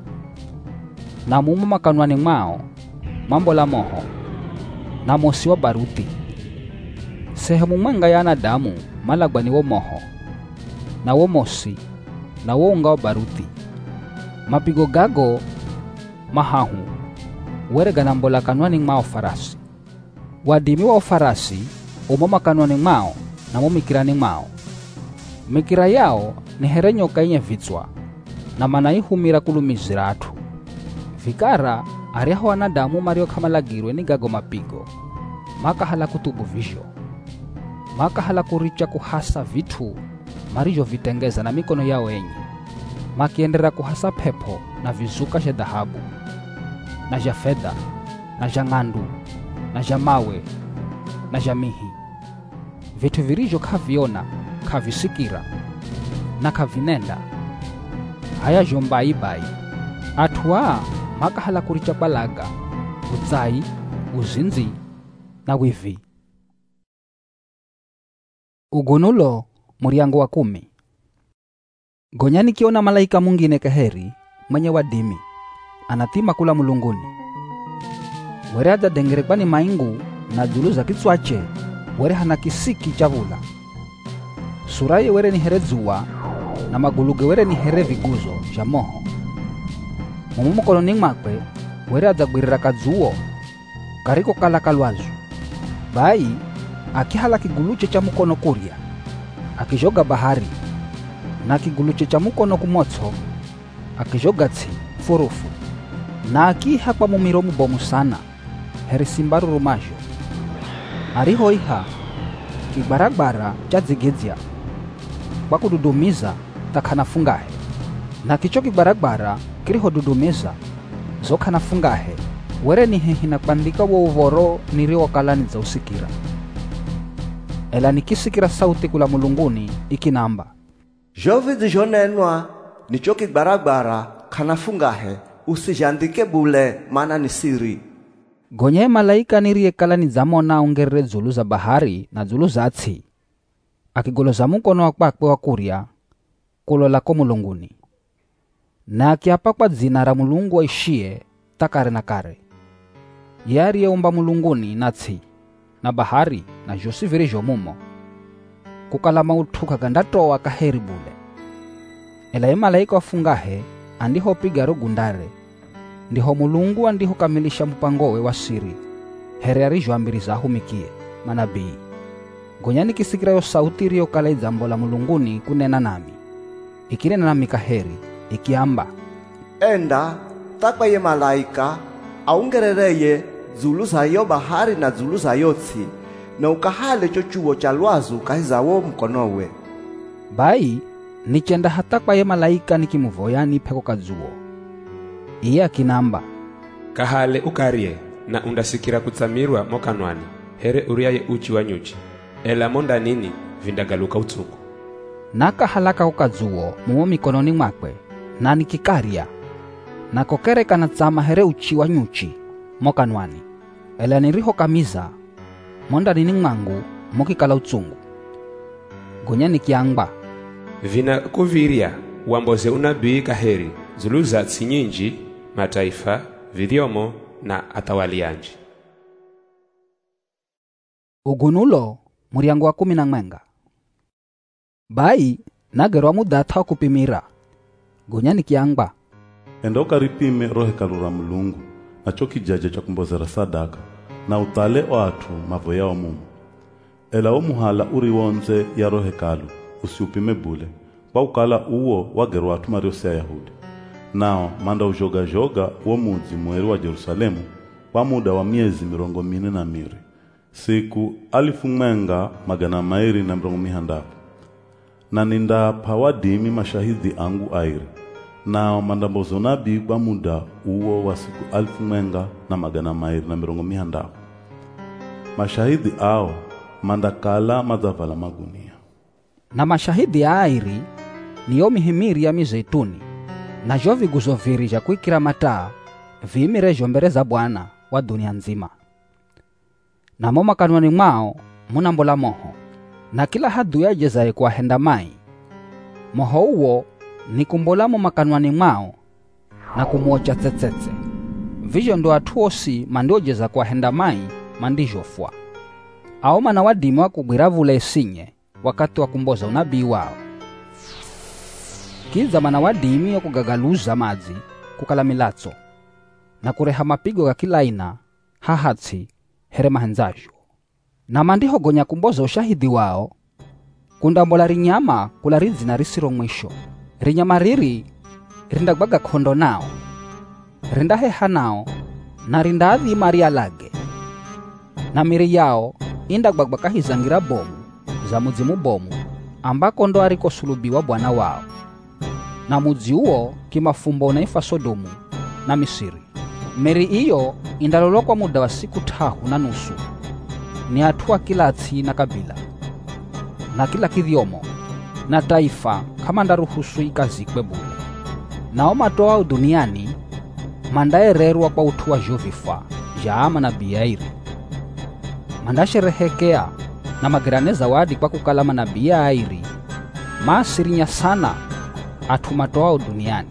na mumo makanwani mao mambo la moho na mosi wa baruti sehemu mwenga ya anadamu malagwa ni wo moho na wo mosi na wo unga wa baruti mapigo gago mahahu were ganambola kanwani mao farasi wadimi wa farasi umo makanwani mao na mo mikirani mao mikira yao ni here nyoka yenye vitswa na manaihumira kulumizira atu vikara ariaho wanadamu mario kamalagirwe ni gago mapigo makahala kutubu visho makahala kuricha kuhasa vitu marijo vitengeza na mikono yao enye makiendera kuhasa pepo na vizuka ja dhahabu na ja fedha na ja ngandu na ja mawe na ja mihi vitu virijo kaviona kavisikira na kavinenda haya jombai bai atwa makahala kuricha balaga udzai uzinzi na wivi. Ugunulo muriango wa 10. Gonyani kiona malaika mungine kaheri mwenye wadimi anatima kula mulunguni were adza dengerekwani maingu na julu za kitswache were hana kisiki chavula suraye were ni here dzuwa na maguluge were ni here viguzo ja moho mumukoloni makwe were adza gwirira kadzuo kariko kala kalwazu bai akihala kiguluche cha mukono kuria akijoga bahari na kiguluche cha mukono kumotso akijogatsi furufu na akiha kwa mumiro mubomu sana heri simbaruru majo ariho iha kibarabara cha zigedzia kwa kududumiza takana fungahe na kicho kibarabara kiriho dudumiza zokana fungahe were ni hehi na kwandika wo uvoro niriwa kalani za usikira ela nikisikira sauti kula mulunguni ikinamba jovi jonenwa nicho kibarabara kana fungahe usijandike bule mana ni siri gonye malaika niriye kalani zamona ungerere zulu za bahari na zulu za atsi akigoloza mukono wakpakwe wa kuria kulola ko mulunguni na akiapa kwa dzina ra mulungu waishie takare na kare yari yeumba mulunguni na tsi na bahari na josi viri jomumo kukala mauthuka gandatoa kaheri bule ela ye malaika wafungahe andiho piga rugundare ndiho mulungu andiho kamilisha mpangowe wa siri here arijo ambiri zahumikie manabii gonyani kisikira yo sauti rio kala idzambo la mulunguni kunena nami ikinena nami kaheri ikiamba enda takwa ye malaika aungerereye zulu zayo bahari na zulu zayo tsi na ukahale chochuo cha lwazu kahizawo mkonowe bai nichenda hata kwa ye malaika nikimuvoya nipeko kazuo iye akinamba kahale ukarie na undasikira kutsamirwa mokanwani here uriaye uchi wa nyuchi ela monda nini vindagaluka utsuku nakahalaka ukazuo mumo mikononi mwakwe na nikikaria nakokereka na tsama here uchi wa nyuchi mokanwani ela niriho kamiza monda nini mwangu mokikala utsungu gonya nikiangba vina kuviria wamboze unabii kaheri zulu za tsinyinji mataifa vidiomo na atawalianji ugunulo muriango wa 11 bai nagerwa mudatha kupimira gonya nikiangba enda ukaripime rohe kalura mulungu na choki jaje cha kumbozera sadaka na utale watu mavo yao mumu ela omuhala uri wonze ya rohe kalu usiupime bule kwa ukala uwo wagerwa watu mariose ya Yahudi nao manda ujoga uwo mudzi mweri wa Jerusalemu kwa muda wa miezi 42 siku 1200 na ninda pawadimi mashahidi angu airi nao mandambozo nabi kwa muda uwo wa siku 1200 mashahidi ao mandakala madhavala magunia na mashahidi airi niyo mihimiri ya mizeituni na jo viguzo viri ja kuikira mataa viimirejo mbere za Bwana wa dunia nzima na mo makanwani mwao munambola moho na kila hadu yajezaye kuwahenda mai moho uwo ni kumbolamo makanwani mwao na kumuocha tsetsetse vijo ndo atuosi mandiojeza kuwahenda mai mandijofwa ao mana wadimi wa kugwira vula esinye wakati wa kumboza unabii wao kiza mana wadimi wa kugagaluza madzi kukala milatso na kureha mapigo ga kila aina hahatsi here mahenzajo na mandiho gonya kumboza ushahidi wao kundambola rinyama kula rizina risiro mwisho rinyama riri rindagbaga khondo nao rindaheha nao na rindaadhi maria lage na miri yao indagbagba kahizangira bomu za mudzimu bomu ambako ndo alikosulubiwa Bwana wao na mudzi uwo kimafumbo unaifa Sodomu na Misiri miri iyo indalolokwa muda wa siku 3.5 ni hatua kila atsi na kabila na kila kidhiomo na taifa kama ndaruhusu ikazikwe bule nao matoa duniani mandaererwa kwa utua jovifa jaama na biairi mandasherehekea na magirane zawadi kwa kukala manabii airi masirinya sana atumatoa duniani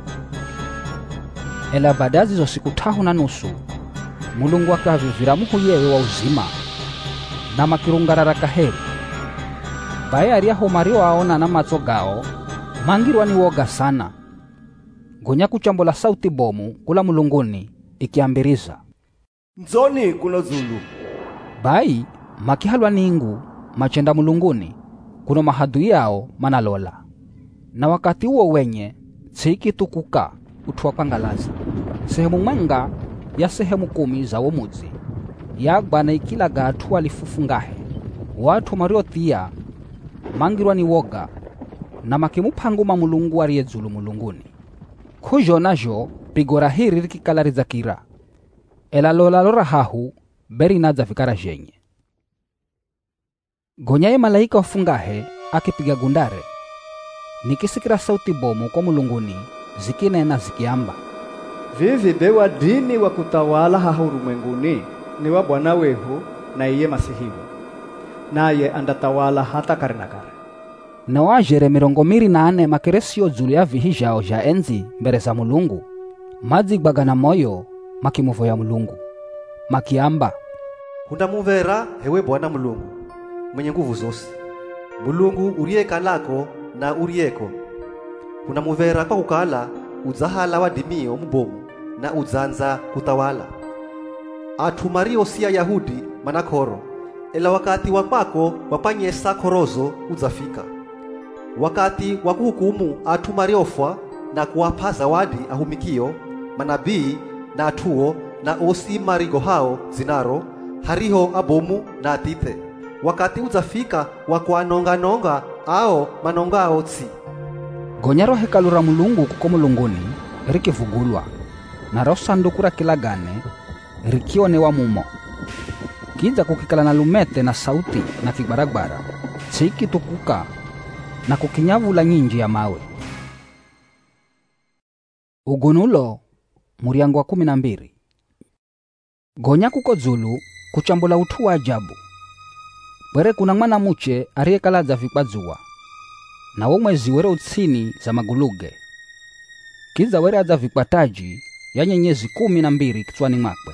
ela badazi zo siku 3.5 mulungu akavivira muhu yewe wa uzima na makirungarara kaheri baye ariaho mario aona na matso gao mangirwa ni woga sana gonya kuchambola sauti bomu kula mulunguni ikiambiriza nzoni kuno zulu bai makihalwa ningu machenda mulunguni kuno mahadu yao manalola Na wakati huo wenye tsikitukuka utua kwangalaza sehemu mwenga ya sehemu 10 za womuzi yagba na ikila gatu alifufungahe watu mariothia mangirwa ni woga na makimupanguma mulungu aliye dzulu mulunguni kujo najo pigora hiri rikikalariza kira ela lolalora hahu beri nadza vikara jenye gonyaye malaika wafungahe akipiga gundare nikisikira sauti bomu kwa mulunguni zikinena zikiamba vivi bewa dini wa kutawala haha ulimwenguni ni wa Bwana wehu na iye Masihiwe, naye andatawala hata kare na kare. Na wajere 24 makeresio dzulu ya vihijao ja enzi mbere za mulungu madzigbaga na moyo makimuvoya mulungu makiamba hundamuvera hewe Bwana mulungu mwenye nguvu zose, mulungu urieka lako na urieko. Hundamuvera kwa kukala udzahala wadimio mubomu na udzanza kutawala. Atumario siya Yahudi manakoro, ela wakati wakwako wapanyesa korozo udzafika. Wakati wakuhukumu atumariofwa na kuwapa zawadi ahumikio manabii na atuo na osi marigo hao zinaro hariho abomu na atite. Wakati udzafika wakwanonga ao manongao tsi. Gonyaro hekalu ra mulungu kuko mulunguni rikivugulwa na ro sanduku ra kilagane rikionewa mumo kidza kukikala na lumete na sauti na kigbaragbara tsikitukuka na kukinyavula nyinji ya mawe. Ugunulo muriango wa 12. Gonya kuko dzulu kuchambula utu wa ajabu bwere kuna mwana muche ariyekalaza vikwadzuwa na wo mwezi were utsini za maguluge kiza were adza vikwataji ya nyenyezi 12 kichwani mwakwe.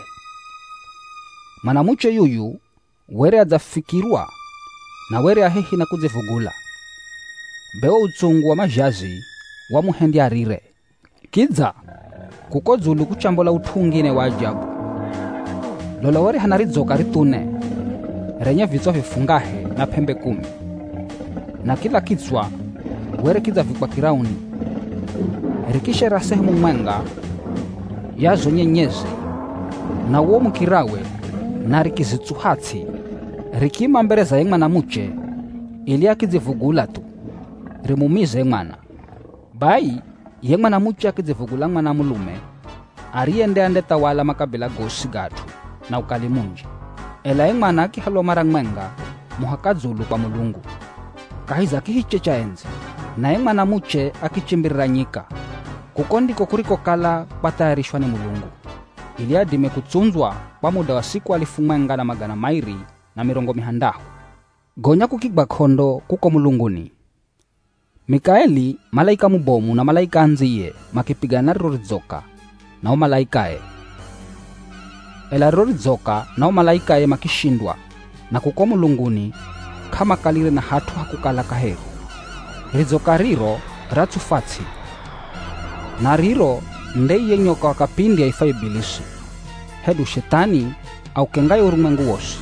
Mwanamuche yuyu were adzafikirwa na were ahehi na kudzivugula bewo utsungu wa majazi wa muhendi arire kiza kuko dzulu kuchambula utungine wa ajabu lola were hanaridzoka ritune renye vitswa vifungahe na pembe 10 na kila kitswa were kiza vikwa kirauni rikishera sehemu mwenga yazo nyenyezi na uwo mukirawe na rikizitsuhatsi rikima mbere za mwana muche ili akizivugula tu rimumize mwana bai mwana muche akizivugula mwana mulume ariende tawala makabila gosi gatu na ukalimunji ela mwana akihalo mara mwenga muhakadzulu kwa mulungu kahiza kihiche cha enzi na mwana muche akichimbirira nyika kukondiko kuriko kala patayarishwa ni mulungu ili adime kutsunzwa kwa muda wa siku 1000 na magana mairi na 100. Gonya kukigba khondo kuko mulunguni Mikaeli malaika mubomu na malaika anziye makipigana roridzoka na malaikae ela roridzoka na malaikae makishindwa na kuko mulunguni kama kalire na hatu hakukala kaheru ridzoka riro ratsufatsi na riro ndeye nyoka wakapindi ya ifa ibilisi hedu shetani au kengai urumwengu wose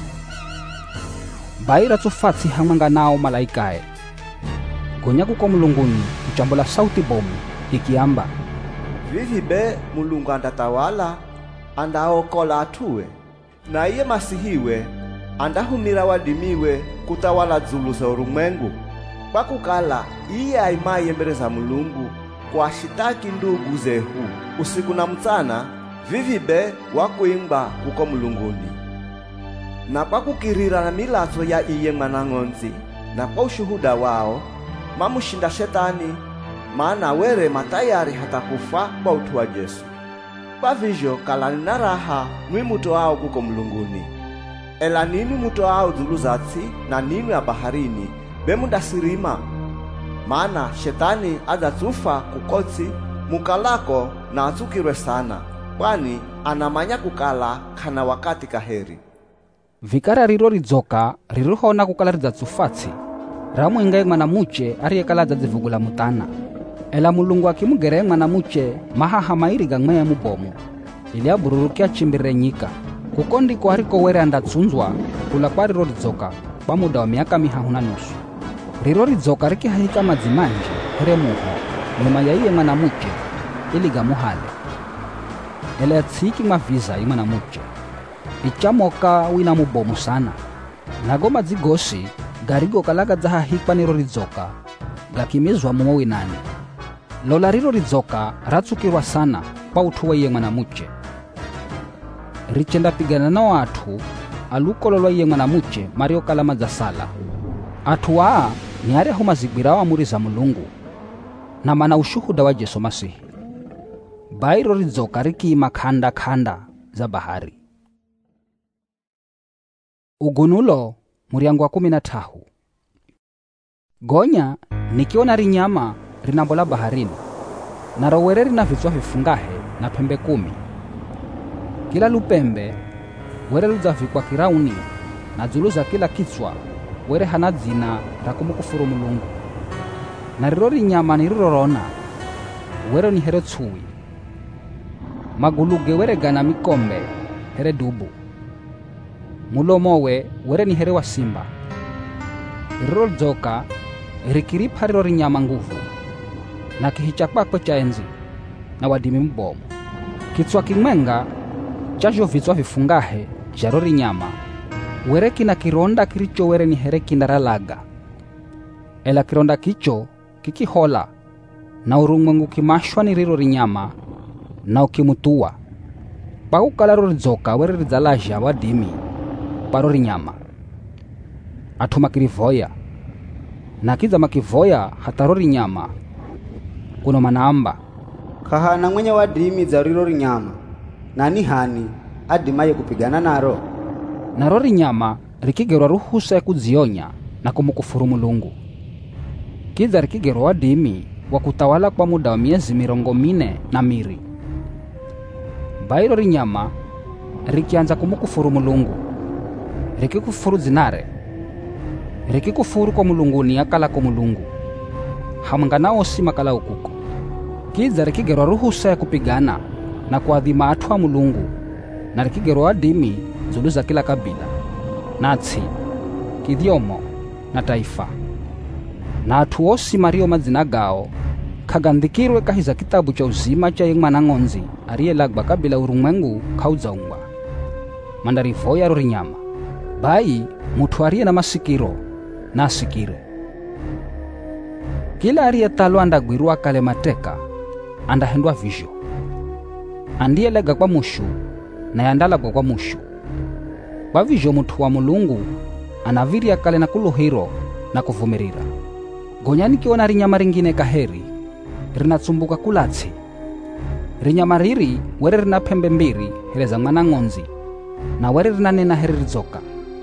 baira tsufatsi hamanga nao malaikae. Gonya kuko mulunguni kuchambula sauti bomu ikiamba vivi be mulungu andatawala andaokola atuwe na iye Masihiwe andahumira wadimiwe kutawala dzulu za urumwengu pakukala iye aimaye mbere za mulungu kwa shitaki ndugu zehu usiku na mchana vivi be wakuimba kuko mulunguni na kwa kukirira na milazo ya iye mwanang'onzi na kwa ushuhuda wao mamushinda shetani maana were matayari hata kufa kwa utu wa Yesu. Kwa vivyo kalani na raha mwi mutoao kuko mulunguni ela nini mutoao dzulu zatsi na nini ya baharini bemundasirima maana shetani adatsufa kukotsi mukalako na atsukirwe sana kwani anamanya kukala kana wakati kaheri. Vikara riro ridzoka riruhona kukala ridzatsufatsi ramwinga mwana muche ariyekalaza dzivugula mutana ela mulungu akimugere mwana muche mahaha mairi gang'meye mubomu ili abururukia chimbirire nyika kuko ndiko hariko were andatsunzwa kula kwa riro ridzoka kwa muda wa miaka 5.5. Riro ridzoka rikihahika madzimanje here muho nyuma ya iye mwanamuche ili gamuhale. Ele atsiki maviza i mwanamuche. Ichamoka wina mubomu sana. Nagoma zigosi garigo kalaga zaha hikpa niro ridzoka gakimizwa mumo winani. Lola riro ridzoka ratsukirwa sana pa uthuwa iye mwanamuche. Richenda pigana na watu alukololwa iye mwanamuche mario kalama za sala. Atuwa ni are humazigwira wa muri za Mulungu na mana ushuhuda wa Yesu Masihi. Bairo ridzoka rikima khanda khanda za bahari. Ugunulo muriangu wa 13. Gonya nikiona rinyama rinambola baharini na rowere rina vitswa vifungahe na pembe 10. Kila lupembe were luzavikwa kirauni na dzulu za kila kitswa were hana dzina ra kumukufuru Mulungu. Na riro rinyama nirirorona were ni here tsui. Maguluge were gana mikombe here dubu. Mulomowe were ni here wa simba. Riro dzoka rikiripa riro rinyama nguvu na kihichakpakwe cha enzi na wadimi mbomu. Kitswa kimwenga chajo vitswa vifungahe jaro rinyama were kina kironda kiricho were ni here kindaralaga. Ela kironda kicho kikihola na urumwengu kimashwa ni riro rinyama na ukimutua. Pakukala riro ridzoka were ridzalaja wadimi paro rinyama. Atuma kirivoya na kiza makivoya hataro rinyama kuno manamba. Kahana mwenye wadimi za riro rinyama nani hani adimaye kupigana naro. Naro rinyama rikigerwa ruhusa ya kudzionya na kumukufuru Mulungu. Kiza rikigerwa wadimi wa kutawala kwa muda wa miezi 42. Bairo rinyama rikianza kumukufuru Mulungu. Rikikufuru zinare. Rikikufuru kwa Mulunguni akala kwa Mulungu. Hamanganao si makala ukuko. Kiza rikigerwa ruhusa ya kupigana na kuadhima atwa Mulungu. Na rikigerwa adimi zulu za kila kabila, natsi, kidiomo na taifa. Na atuosi mario mazina gao kagandikirwe kahiza kitabu cha uzima cha mwanang'onzi aliyelagba kabila urumwengu kauzaungwa. Mandarivoya rorinyama. Bai mutu aliye na masikiro na asikire. Kila aliyetalwa andagwirwa kale mateka andahendwa visho. Andiyelega kwa mushu na yandalagwa kwa mushu. Kwa visho mutu wa Mulungu anaviria kale na kuluhiro na kuvumirira. Gonyani kiona rinyama ringine kaheri rinatsumbuka kulatsi. Rinyama riri were rina pembe mbiri here za mwanang'onzi na were rinanena here ridzoka.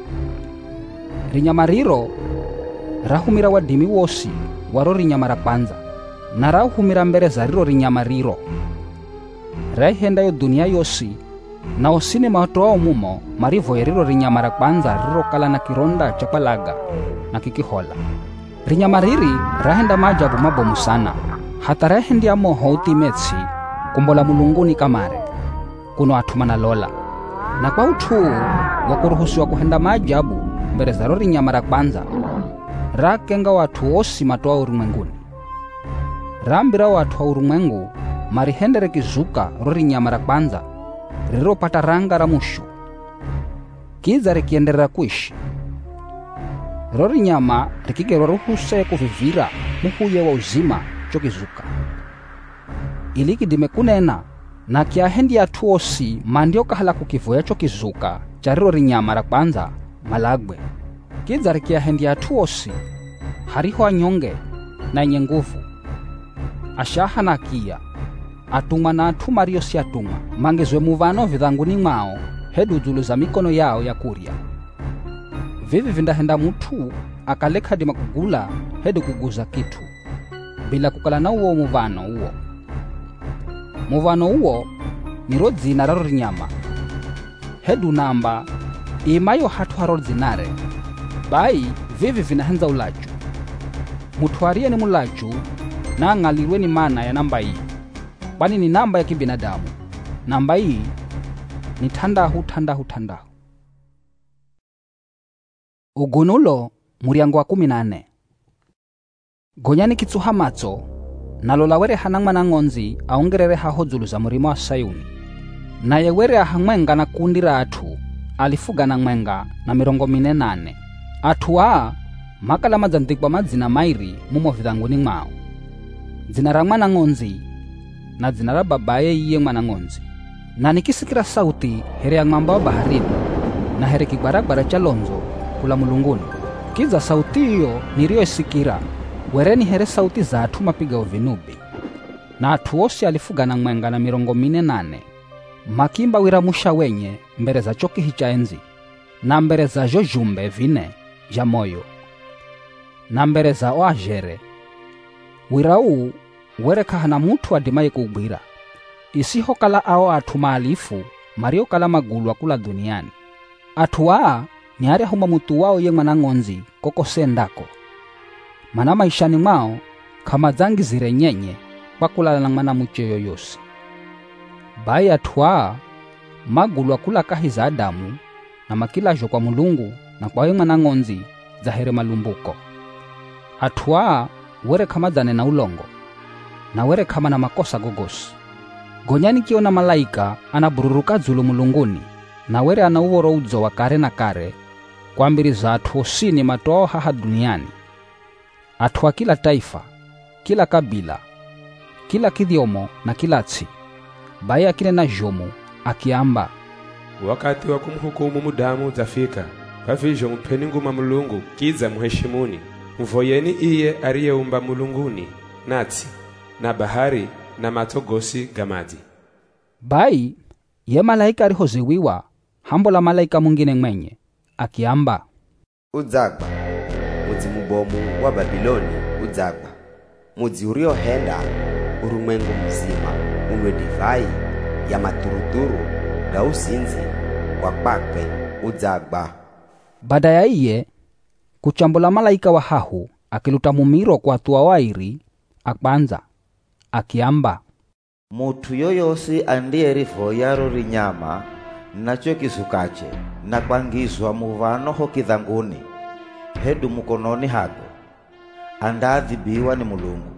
Rinyama riro rahumira wadimi wosi waro rinyama ra kwanza na rahumira mbere za riro rinyama riro. Raihenda yo dunia yosi na osine matoa mumo marivo ya riro rinyama ra kwanza riro kala na kironda chapalaga na kikihola. Rinyama riri rahenda majabu mabomu sana hata rahendi ya moho utimetsi kumbola Mulunguni kamare kuno atumana lola. Na kwa utu wakuruhusiwa kuhenda majabu mbere za rori nyama ra kwanza rakenga watu osi matoa urumwenguni. Rambira watu wa urumwengu marihendere kizuka rori nyama ra kwanza riro pata ranga ra mushu. Kiza rikienderera kuishi. Rori nyama rikigerwa ruhusa ya kuvivira muhuye wa uzima chokizuka. Iliki dimekunena na kiahendi ya tuosi mandio kahala kukivoya chokizuka chariro rinyama ra kwanza malagwe. Kiza rikiahendi ya tuosi hariho anyonge na yenye nguvu. Ashaha na kia atuma na atuma rio si atuma mangezwe muvano vidhanguni mwao hedu zulu za mikono yao ya kuria. Vivi vindahenda mutu akaleka dima kugula hedu kuguza kitu bila kukala na uo muvano uo. Muvano uo ni rodzina raro rinyama hedu namba imayo hatu haro zinare. Bai vivi vinahenza ulachu. Mutu arie ni mulachu na angalirwe ni mana ya namba hii, kwani ni namba ya kibinadamu. Namba hii ni tandahu tandahu tandahu. Ugunulo muriango wa 14. gonyani kitsuha matso nalola were hana mwana ng'onzi aongerere haho dzulu za murima wa Sayuni. Naye were aha mwenga na kundi ra athu alifugana mwenga na 48. Athu makala madzandikwa madzina mairi mumo vidhanguni mwao, dzina ra mwana ng'onzi na dzina ra babaye iye mwana ng'onzi. Na nikisikira sauti here ya ng'amba wa baharini na here kigwaragwara cha lonzo kula mulunguni. Kiza sauti hiyo niliyoisikira wereni here sauti za athu mapiga vinubi. Na athu ose alifugana mwenga na 48 makimba wiramusha wenye mbere za chokihi cha enzi na mbere za jojumbe vine ja moyo na mbere za oajere. Wirau were kahana mutu adimaye kuubwira isiho kala ao athu maalifu mario kala magulu akula duniani. Athu ni ari huma mutu wao ye mwana ng'onzi kokose ndako. Mana maishani mwao kama zangi zire nyenye kwa kulala na mwana muche yoyosi. Bai athu magulu akula kahi za Adamu na makilajo kwa Mulungu na kwa ye mwana ng'onzi za here malumbuko. Athu were kama zane na ulongo na were kama na makosa gogosi. Gonyani kiona malaika anabururuka dzulu mulunguni na were ana uworo udzo wa kare na kare kwa mbiri za athu osini matoa haha duniani. Athu wa kila taifa, kila kabila, kila kidhiomo na kila tsi. Bai akine na jomu akiamba, wakati wa kumhukumu mudamu zafika, pavijo mpeni nguma Mulungu kiza muheshimuni. Mvoyeni iye aliyeumba mulunguni natsi na bahari na matogosi gamadi. Bai ye malaika alihoziwiwa hambo la malaika mwingine mwenye akiamba, udzagwa mudzi mubomu wa Babiloni, udzagwa mudzi uriohenda urumwengu mzima unwe divai ya maturuturu ga usinzi wa kwakwe, udzagwa. Baada ya iye kuchambula malaika wa hahu akiluta mumiro kwa tua wairi akbanza akiamba, mutu yoyosi andiye rivoyaro rinyama nacho kisukache na kwangizwa muvano ho kidhanguni hedu mukononi hako andaadhibiwa ni Mulungu.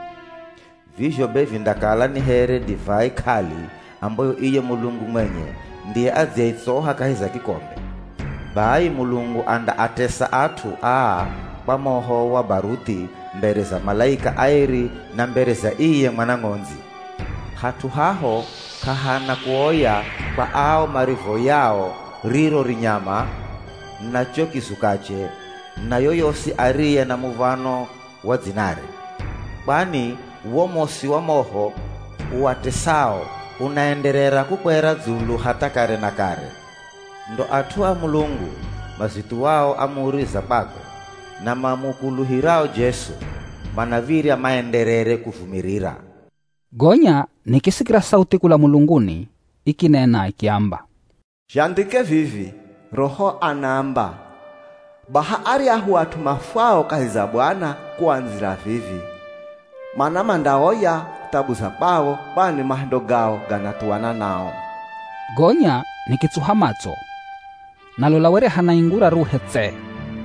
Vizho bevi ndakala ni here divai kali ambayo iye Mulungu mwenye ndiye adziaitsoha kahiza kikombe. Bai Mulungu anda atesa athu kwa moho wa baruti mbere za malaika airi na mbere za iye mwana ng'onzi. Hatu haho kahana kuoya kwa ao marivo yao riro rinyama nacho kisukache na yoyosi ariye na muvano wa zinare. Kwani uo mosi wa moho uwatesao unaenderera kukwera dzulu hata kare na kare. Ndo athu a Mulungu mazitu wao amuriza pako na mamukuluhirao Jesu manavirya maenderere kuvumirira. Gonya nikisikira sauti kula mulunguni ikinena ikiamba, jandike vivi Roho anamba baha ari ahu atu mafao kahiza Bwana kuanzira vivi. Mana mandaoya tabu za pao bani mahendo gao ganatuwana nao. Gonya nikitsuha matso nalola were hana ingura ruhetze.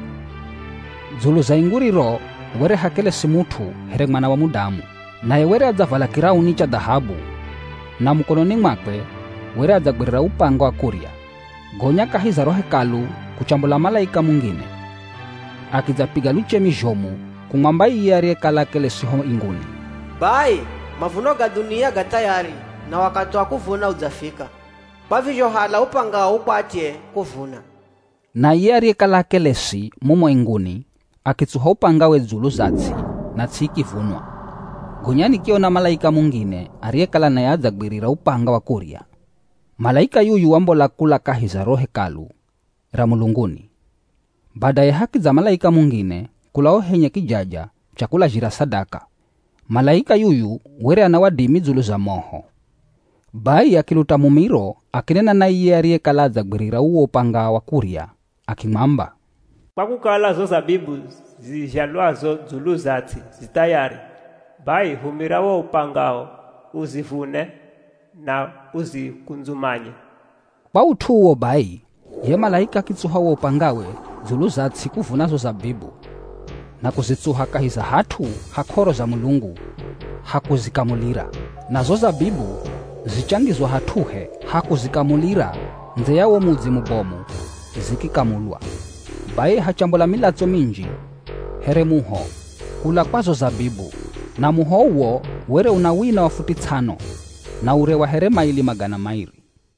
Dzulu za inguriro were hakele simutu here mwana wa mudamu. Naye were adzavala kirauni cha dhahabu na mkononi mwakwe were adzagwirira upanga wa kuria. Gonya kahiza rohe kalu kuchambula malaika mwingine akidzapiga luche mijomu kumwamba iye aliyekala kele siho inguni. Bai mavuno ga dunia gatayari na wakati wa kuvuna udzafika. Pavivyo hala upanga upatye kuvuna. Na iye aliyekala kelesi mumo inguni akitsuha upanga we dzulu zatsi na tsiki vunwa. Gonyani kiona malaika mwingine aliyekala naye adzagwirira upanga wa kuria. Malaika yuyu wambola kula kahiza rohe kalu ra mulunguni. Baada ya haki za malaika mwingine kulao henye kijaja chakula jira sadaka. Malaika yuyu were anawadimi dzulu za moho. Bai akiluta mumiro akinena na iye aliyekala adzagwirira uwo upanga wa kuria akimwamba, kwakukala zo zabibu zijalwazo dzulu zatsi zitayari. Bai humira wo upangao uzivune na uzikunzumanye. Kwa uthu uwo bai ye malaika kitsuha wo upangawe dzulu zatsi kuvunazo zabibu. na kuzitsuha kahiza hatu hakhoro za mulungu hakuzikamulira, nazo zabibu zichandizwa hatuhe hakuzikamulira nze yawo mudzi mubomu zikikamulwa. Baye hachambola milatso minji here muho kula kwazo zabibu, na muho uwo were unawina wa futi 5 na ure wa here maili 100.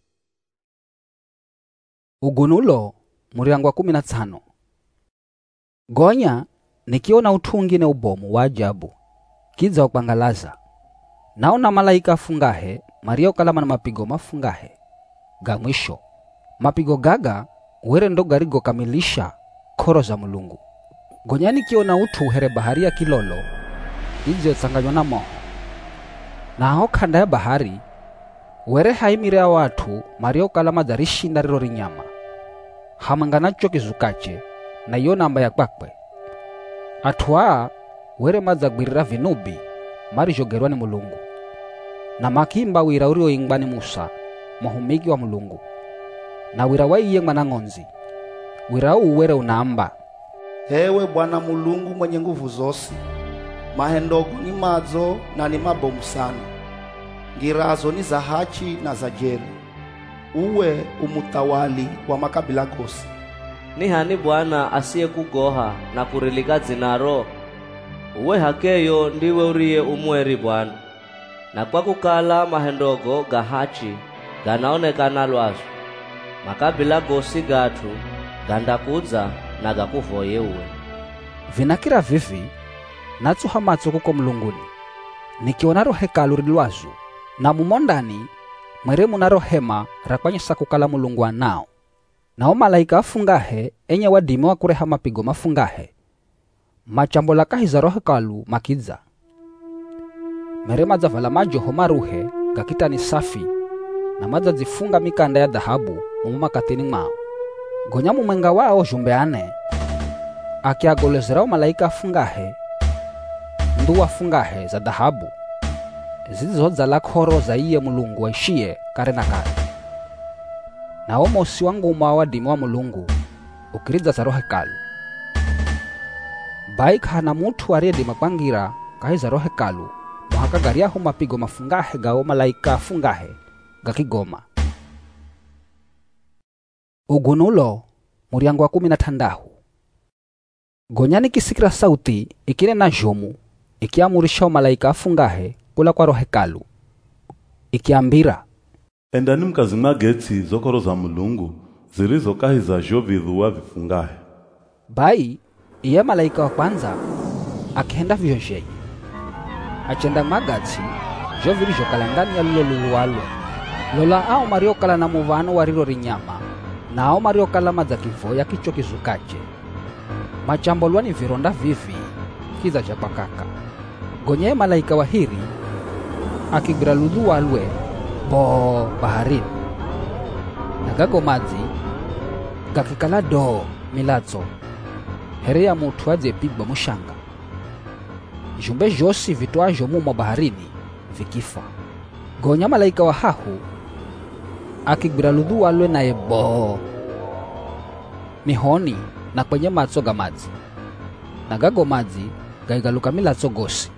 Ugunulo muriango wa 15. Gonya nikiona utungi ne ubomu wa ajabu kiza upangalaza, naona malaika afungahe mario kalama na mapigo mafungahe ga mwisho. Mapigo gaga were ndo garigo kamilisha koro za mulungu. Gonya nikiona utu here bahari ya kilolo izo tsanganywa na moho, na ho kanda ya bahari were haimire watu mario kalama darishinda riro rinyama hamanganacho kizukache na iyo namba ya kwakwe. Atwa were madzagwirira vinubi marijogerwa ni mulungu, na makimba wira urio ingwani Musa mahumiki wa mulungu, na wira waiye mwana ng'onzi. Wira uwere unaamba: Hewe Bwana Mulungu mwenye nguvu zosi, mahendogo ni madzo na ni mabomu sana, ngirazo ni za hachi na za jeri, uwe umutawali wa makabila gosi. Ni hani Bwana asiye kugoha na kurilika zinaro, uwe hakeyo ndiwe uriye umweri Bwana, na kwa kukala mahendogo gahachi ganaonekana lwazo, makabila gosi gatu gandakuza na gakuvoye uwe. Vinakira vivi natsuha matso kuko mulunguni, nikiona rohekalu rilwazu, na mumondani mwere munaro hema rakwanyisa kukala mulungu anao, nao malaika afungahe enye wadime wa kureha mapigo mafungahe machambola kahiza rohekalu makiza. Mere madzavala majoho maruhe gakitani safi, na madzadzifunga mikanda ya dhahabu mumakatini mwao. Gonya mumwenga wao jumbeane akiagolezera malaika afungahe ndu afungahe za dhahabu zizodzala khoro za iye mulungu waishiye kare na kare. Nao mosi wangu wadimi wa mulungu ukiridza za rohekalu. Bai kana mutu ariyedima kwangira kahiza rohekalu muhakagariaho mapigo mafungahe gao malaika afungahe gakigoma. Ugunulo muriango wa 16. Gonya nikisikira sauti ikine na jomu ikiamurisha malaika afungahe kula kwa rohekalu ikiambira: Endani mkazima getsi zokoro za mulungu zirizo kahiza jovidhuwa vifungahe. Bai iye malaika wa kwanza akenda vyonjei achenda magatsi jovirijo kalendani ya luloluwalwe lola ao mariokala na muvano wariro rinyama, na ao mariokala madzakivo ya kicho kizukache machambolwa ni vironda vivi kiza cha pakaka. Gonye malaika wa hiri akigira luluwalwe bo baharini, na gago madzi gakikala do milatso here ya mutu adzepigwa mushanga. Jumbe josi vitwajo mumo baharini vikifa. Gonya malaika wa hahu akigbira luluwalwe naye bo mihoni na kwenye matso ga madzi, na gago madzi gaigaluka milatso gosi.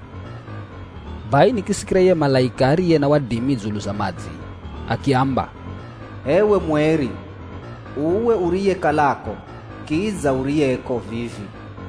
Bai nikisikira ye malaika ariye na wadimi zulu za madzi akiamba: Ewe mweri, uwe uriye kalako kiza uriyeko vivi,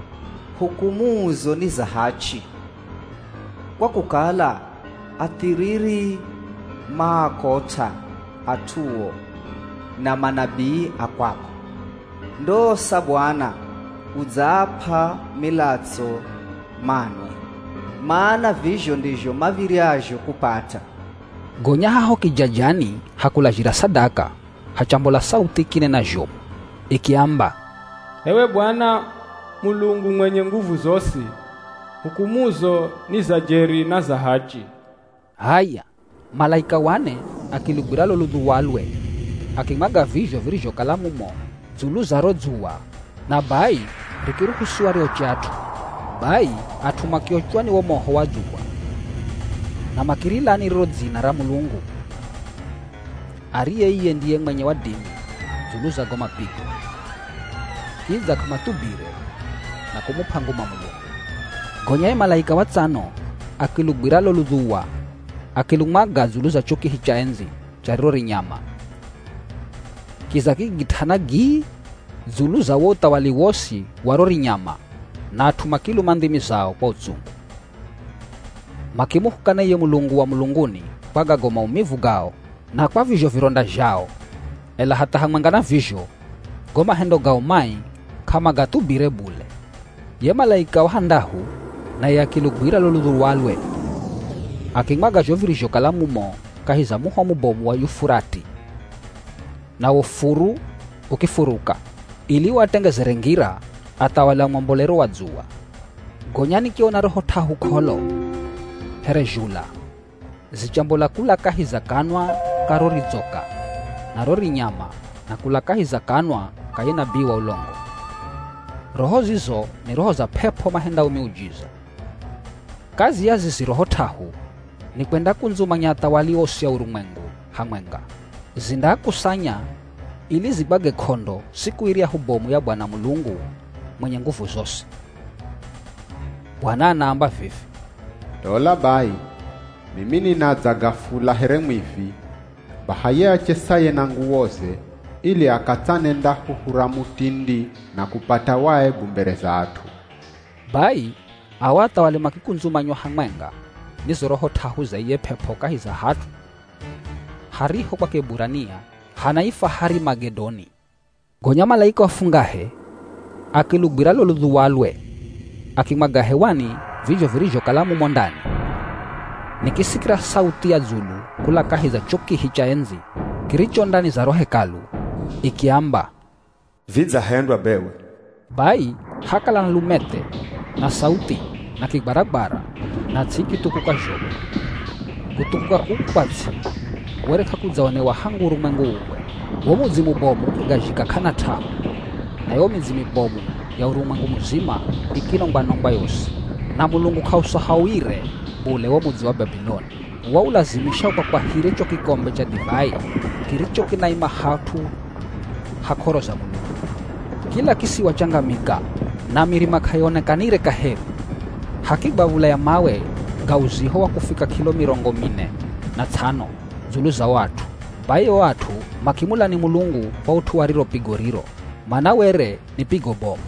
hukumuzo ni za hachi, kwa kukala atiriri maakota atuo na manabii akwako. Ndosa Bwana udzapha milatso manwe, maana vizho ndizho maviryajo kupata. Gonya haho kijajani hakulajira sadaka hachambola sauti kine na jomu ikiamba: Ewe Bwana Mulungu mwenye nguvu zosi, hukumuzo ni za jeri na za hachi. Haya malaika wane akilugwira luluwalwe akimaga vizho virijo kalamumo zulu za rodzuwa, na bai rikiruhusiwa rio chatu. Bai atuma kiochwani wo moho wa juwa, na makirilani rodzina ra mulungu ariye iye ndiye mwenye wadimi zulu za goma pigo kiza kamatubire na kumupanguma mulungu. Gonyaye malaika watsano akilugwira loludhuwa akilumwaga zulu za chokihi cha enzi cha riro rinyama. Kiza kigithana gi zulu za wotawali wosi waro rinyama na athu makiluma ndimi zao kwa utsungu. Makimuhukana iye mulungu wa mulunguni kwagago maumivu gao na kwa vizho vironda jao, ela hata hamwangana vizho goma hendo gao mai kama gatubire bule. Ye malaika wahandahu na ye akilugwira loludhuwalwe akimwaga jovirisho kalamumo kahiza muho mubomu wa Yufurati, na wofuru ukifuruka ili watengezere ngira atawala mwambolero wa dzuwa. Gonyani kiona roho tahu kholo herejula zichambola kula kahiza kanwa karori dzoka na rori nyama na kula kahiza kanwa kayena biwa ulongo. Roho zizo ni roho za pepo mahenda umiujiza. Kazi ya zizi roho tahu ni kwenda kunzumanya atawali osi ya urumwengu hamwenga. Zinda kusanya ili zibage kondo siku iria hubomu ya Bwana Mulungu mwenye nguvu zose. Bwana anaamba vivi: Dola bai, mimi ninaza gafula here mwivi, bahaye achesaye na nguwoze, ili akatane ndahu huramutindi na kupata wae bumbere za atu. Bai, awata wale makikunzumanywa hamwenga, nizo roho tahu za iye pepo kahiza hatu. Hariho kwa Keburania, hanaifa hari Magedoni. Gonya malaika wafungahe, akilugwira loludhuwalwe, akimwaga hewani vijho virijo kalamu mondani. Nikisikira sauti ya zulu kula kahiza chokihi cha enzi kiricho ndani za roho hekalu ikiamba, vidza hendwa bewe. Bai hakala na lumete na sauti na kibarabara na tsiki tukuka jogo kutukuka upatsi wereka kudzaonewa hangu urumwengu uwe womudzimu bomu igajika kana tahu na yo midzimu bomu ya urumwengu muzima ikinongwanongwa yose na Mulungu kausahawire bule womudzi wa Babiloni waulazimisha kwa hiricho kikombe cha divai kiricho kinaima hatu hakoro za Mulungu. Kila kisiwa changamika na milima kayonekanire kaheri. Hakibavula ya mawe gauziho wa kufika kilo 405 zulu za watu. Bayo watu makimula ni Mulungu wa utuwariro pigoriro, manawere ni pigo bomu.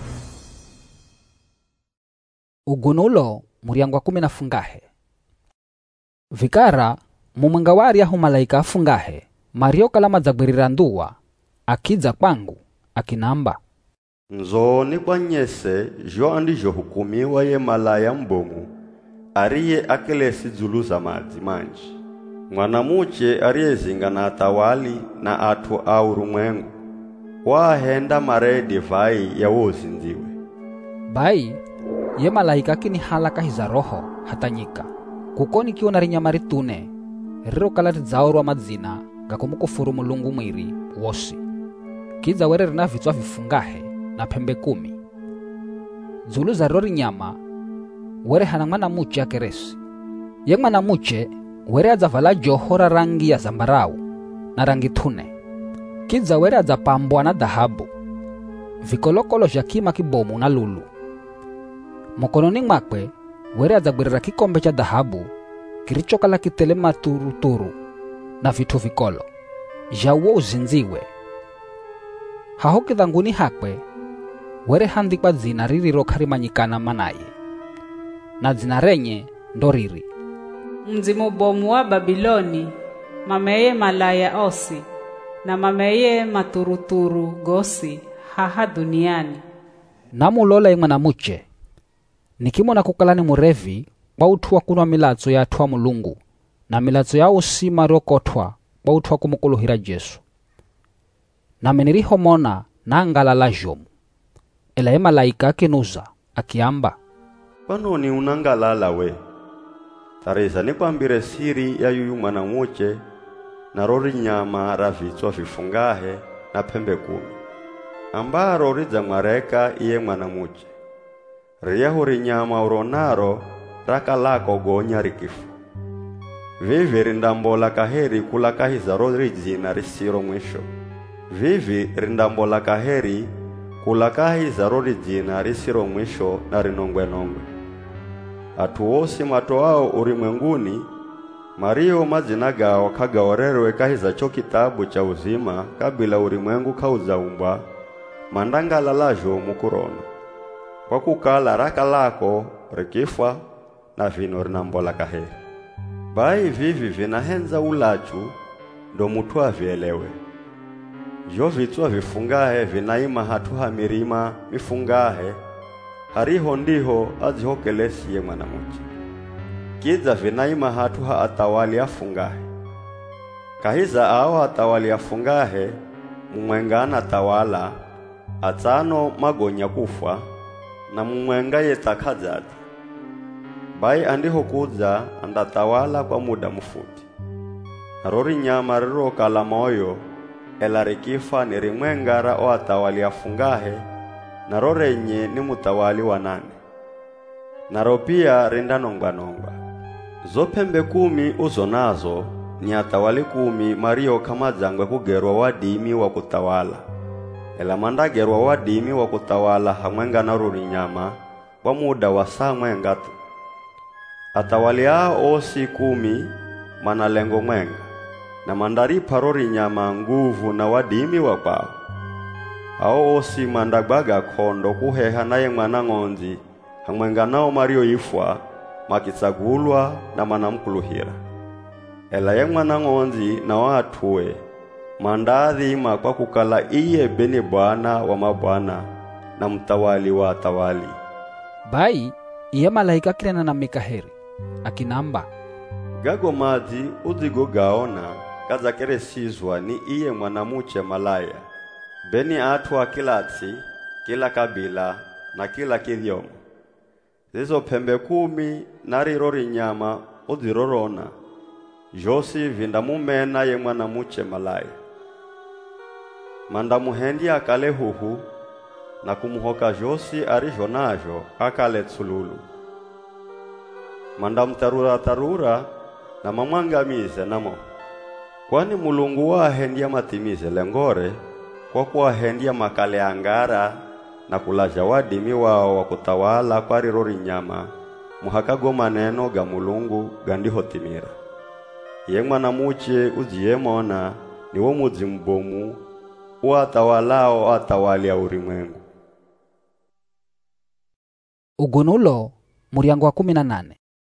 Ugunulo muriangwa 10 fungahe. Vikara mumwenga wari ahu malaika afungahe Mario kalama zagwirira nduwa akidza kwangu akinamba, nzoni kwa nyese jo andijo hukumiwa ye malaya mbomu ariye akelesi zulu za madzi manji. Mwanamuche ariye zinga na atawali na atu au rumwengu wahenda mare divai ya wozinziwe. Bai ye malaika kini halaka hiza roho hatanyika kukoni kiona rinyama ritune riro kalati zaorwa madzina gakumukufuru Mulungu mwiri wosi. Kiza were rina vitswa vifungahe na pembe 10. Zulu za rori nyama were hana mwana muche ya keresi. Ye mwana muche were adzavala johora rangi ya zambarau na rangi tune. Kiza were adzapambwa na dhahabu, vikolokolo vya kima kibomu na lulu. Mokononi mwakwe were adzagwirira kikombe cha dhahabu kirichokala kitele maturuturu na vitu vikolo jawo uzinziwe. Haho kithanguni hakwe were handikwa dzina ririro karimanyikana manaye, na dzina renye ndoriri: mzimu bomu wa Babiloni, mameye malaya osi na mameye maturuturu gosi haha duniani. Namulola ye mwanamuche nikimona kukalani murevi kwa utuwa kunwa milatso ya atwa Mulungu na milatso ya usima rokotwa kwa utuwa kumukuluhira Jesu. Na meniriho mona na angalala jomu, ela ye malaika akinuza akiamba, panoni unangalala we? Tareza nikwambire siri ya yuyu mwanamuche na rori nyama ravitswa vifungahe na pembe 10 ambaro ridza mwareka iye mwanamuche. Riyahu rinyama uronaro rakalako gonya rikifu. Vivi rindambola kaheri kula kahiza rori dzina risiro mwisho. Vivi rindambola kaheri kula kahiza rori dzina risiro mwisho na rinongwe. atu wosi matoao urimwenguni Mario mazina gao kagaorerwe kahiza cho kitabu cha uzima kabila urimwengu kauzaumbwa mandangala lajo mukurona kwa kukala raka lako rikifa na vino rinambola kaheri bai vivi vinahenza ulachu ndo mutu avielewe jo vitwa vifungahe vinaima hatuha mirima mifungahe hariho ndiho azihokelesiye mwanamuche kiza vinaima hatuha atawali afungahe kahiza awa atawali afungahe mumwengana tawala atano magonya kufa na mumwenga yetakazadi bai andiho kuza andatawala kwa muda mfuti harori nyama riro kala moyo elarikifa nirimwengara o atawali afungahe na rorenye ni mutawali wa 8 naro pia rinda nongwa zo pembe 10 uzo nazo ni atawali 10 Mario kama zangwe kugerwa wadimi wa kutawala ela mandagerwa wadimi wa kutawala hamwenga na ruri nyama kwa muda wa saa mwengatu atawali hao osi 10 manalengo mwenga na mandari parori nyama nguvu na wadimi wa kwao ao osi mandagbaga kondo kuheha naye mwanang'onzi hamwenga nao Mario ifwa makitsagulwa na manamkuluhira ela ye mwanang'onzi na watuwe mandadhi kwa kukala iye beni bwana wa mabwana na mtawali wa atawali bai iye malaika kirena na mikaheri akinamba gago mazi uzigo gaona kaza keresizwa ni iye mwanamuche malaya beni atwa kilatsi kila kabila na kila kidiomo zizo pembe 10 narirori nyama uzirorona josi vindamumena ye mwanamuche malaya mandamuhendi akale huhu na kumuhoka josi arijonajo akale tsululu mandamtarura na mamwangamize namo kwani mulungu wahendia matimize lengore kwa kuwahendia makale angara na kulaja wadimi wao wa kutawala kwa rirori nyama muhakago maneno ga mulungu gandiho timira ye mwanamuche uziyemona ni wo muzimbomu watawalao atawali ya urimwengu ugunulo muriango wa 18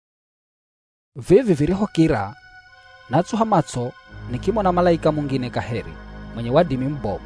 vivi viriho kira natsuha matso nikimona malaika mungine kaheri mwenye wadimi mbomu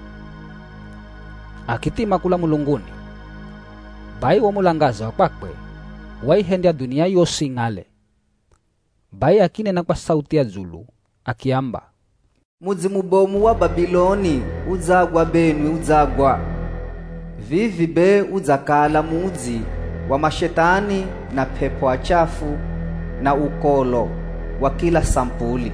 akitima kula mulunguni bai wa mulangaza wakwe waihendia dunia yosi ngale bai akinena kwa sauti ya zulu akiamba muzi mubomu wa Babiloni uzagwa benwi uzagwa vivi be uzakala muzi wa mashetani na pepo achafu na ukolo wa kila sampuli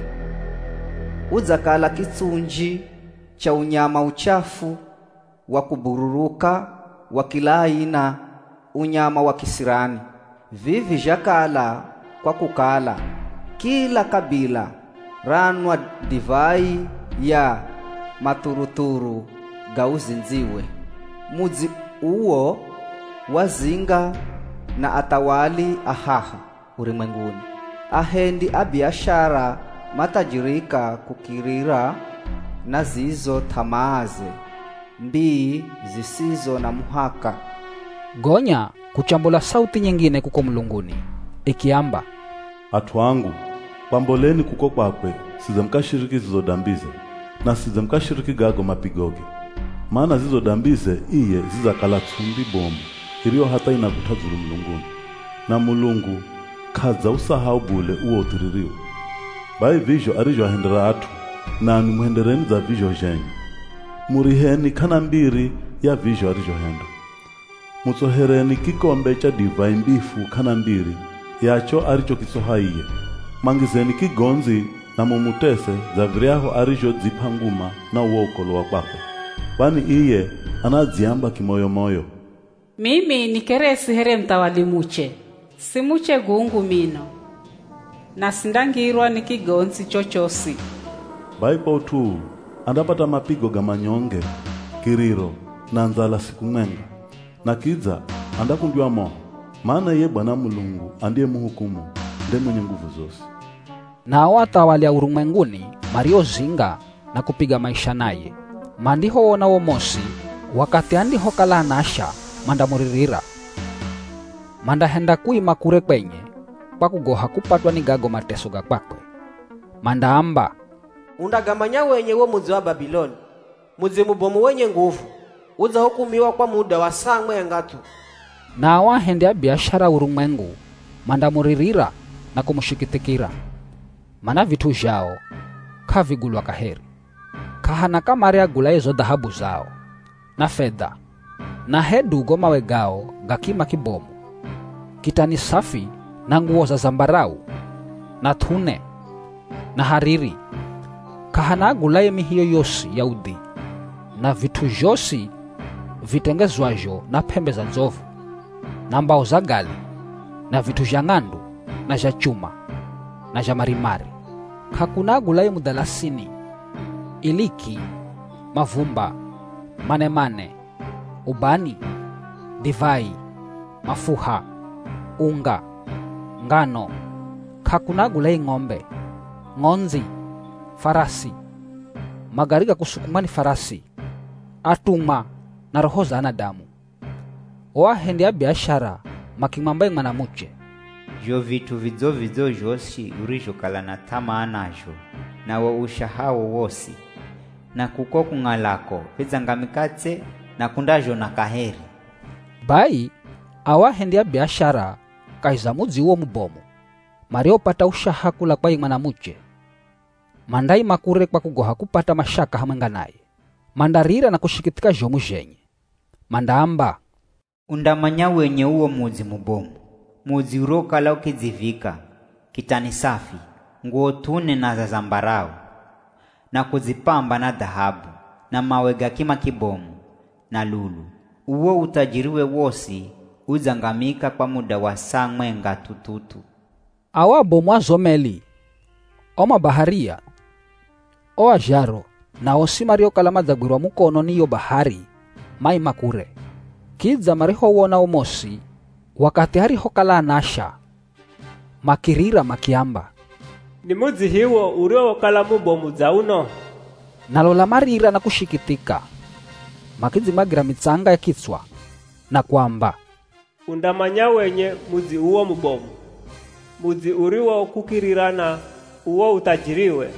uzakala kitsunji cha unyama uchafu wa kubururuka wa kila aina unyama wa kisirani vivi jakala kwa kukala kila kabila ranwa divai ya maturuturu gauzinziwe muzi uo wazinga na atawali ahaha urimwenguni ahendi abiashara matajirika kukirira na zizo tamaze mbii zisizo na muhaka gonya kuchambula sauti nyingine kuko mulunguni ikiamba atu wangu pamboleni kuko kwakwe sizemkashiriki zizo dambize na sizemkashiriki gago mapigoge maana zizo dambize iye zizakala tsumbi bomu iliyo hata inakutazuru mulunguni na mulungu kaza usahau bule uo utiririwa bai vijo arijo ahendera atu na nimuhendereni za vijo jenyu muriheni kana mbiri ya vijo arijo henda mutsohereni kikombe cha divai mbifu kana mbiri yacho aricho kisohaiye mangizeni kigonzi na mumutese za viriaho arijo dzipanguma na uokolo wa kwakwe bani iye anadziamba kimoyo moyo mimi nikeresi here mtawali muche simuche gungu mino na sindangirwa nikigonzi chochosi baipo tu andapata mapigo gamanyonge kiriro na nzala siku mwenga na kiza andakundiwa moho maana ye Bwana Mulungu andiye muhukumu, ndiye mwenye nguvu zose. Nao atawalia urumwenguni mariozinga na kupiga maisha naye. Mandiho wona womosi wakati andiho kala anasha mandamuririra. Mandahenda kuima kure kwenye kwa kugoha kupatwa ni gago mateso ga kwakwe. Mandaamba undagamanya wenye wo muzi wa Babiloni, muzi mubomu wenye nguvu, uza hukumiwa kwa muda wa saa mwengatu. Na awahendea biashara urumwengu mandamuririra na kumushikitikira. Mana vitu jao kavigulwa kaheri. Kahana kamari agula ezo dhahabu zao na fedha na hedu gomawe gao gakima kibomu, kitani safi na nguo za zambarau na thune na hariri. Kahana agula emihiyo yosi ya udi na vitu josi vitengezwajo na pembe za nzovu na mbao za gali na vitu ja ng'andu na ja chuma na ja marimari. Hakuna agulaye mudalasini, iliki, mavumba, manemane, ubani, divai, mafuha, unga, ngano. Hakuna agulaye ng'ombe, ngonzi, farasi, magari ga kusukumani farasi, atuma na roho za anadamu. Oahendea biashara makimambaye mwanamuche. Jo vitu vidzo josi urijokala na tamaa najo, na wo ushahawo wosi, na kuko kungalako vizangamikatse na kundajo na kaheri. Bai awahendea biashara kaiza muzi uo mubomu mariopata ushaha kula kwa mwanamuche. Mandai makure kwa kugoha kupata mashaka hamwenga naye. Mandarira na kushikitika jomu jenye. Mandaamba undamanya wenye uo muzi mubomu, muzi urokala ukizivika kitani safi, nguo tune na za zambarau, na kuzipamba na dhahabu na mawe gakima kibomu na lulu. Uo utajiriwe wosi uzangamika kwa muda wa saa mwenga tututu. Awabo mwazomeli oma baharia oa jaro na osimario kala madzagwirwa mukono niyo bahari mai makure. Kidza mariho wona omosi wakati hariho kala anasha makirira makiamba ni muzi hiwo urio kala mubomu za uno. Nalola marira na kushikitika makizi magira mitsanga ya kitswa na kwamba undamanya wenye muzi uo mubomu, muzi uriwo kukirirana uo utajiriwe.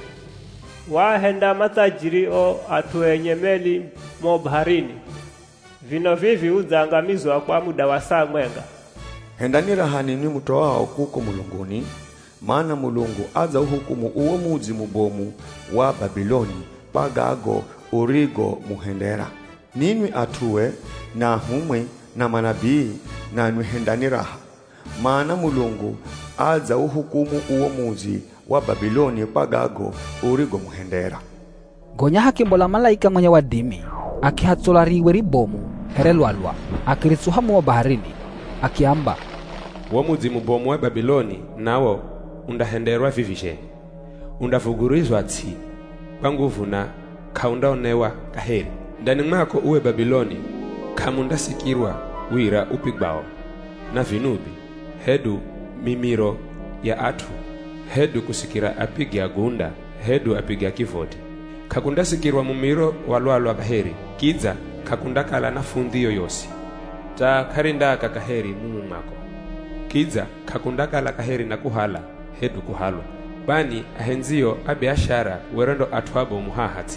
Wahenda matajiri o atuenye meli mo baharini, vino vivi uzangamizwa kwa muda wa saa mwenga. Hendani rahani ni mutoao kuko mulunguni, maana mulungu aza uhukumu uo muzi mubomu wa Babiloni pagago urigo muhendera. Ninwi atue na humwe na manabii na nwi raha, maana mulungu aza uhukumu uo muzi wa Babiloni pagago urigo muhendera. Gonya hakimbola malaika mwenye wadimi akihatsolariwe ribomu herelwalwa akiritsuha muo baharini akiamba wo muzi mubomu wa Babiloni nawo undahenderwa vivishe, undavugurizwa tsi kwa nguvu na kaundaonewa kaheri. Ndani mwako uwe Babiloni kamundasikirwa wira upigbao na vinubi hedu mimiro ya atu, hedu kusikira apigi agunda, hedu apigi kivoti. Kakundasikirwa mumiro walwalwa baheri, kidza kakundakala na fundiyo yosi. Ta karindaka kaheri mumu mako. Kidza kakundakala kaheri na kuhala, hedu kuhalwa. Bani ahenzio abiashara werendo atuabo muhahati.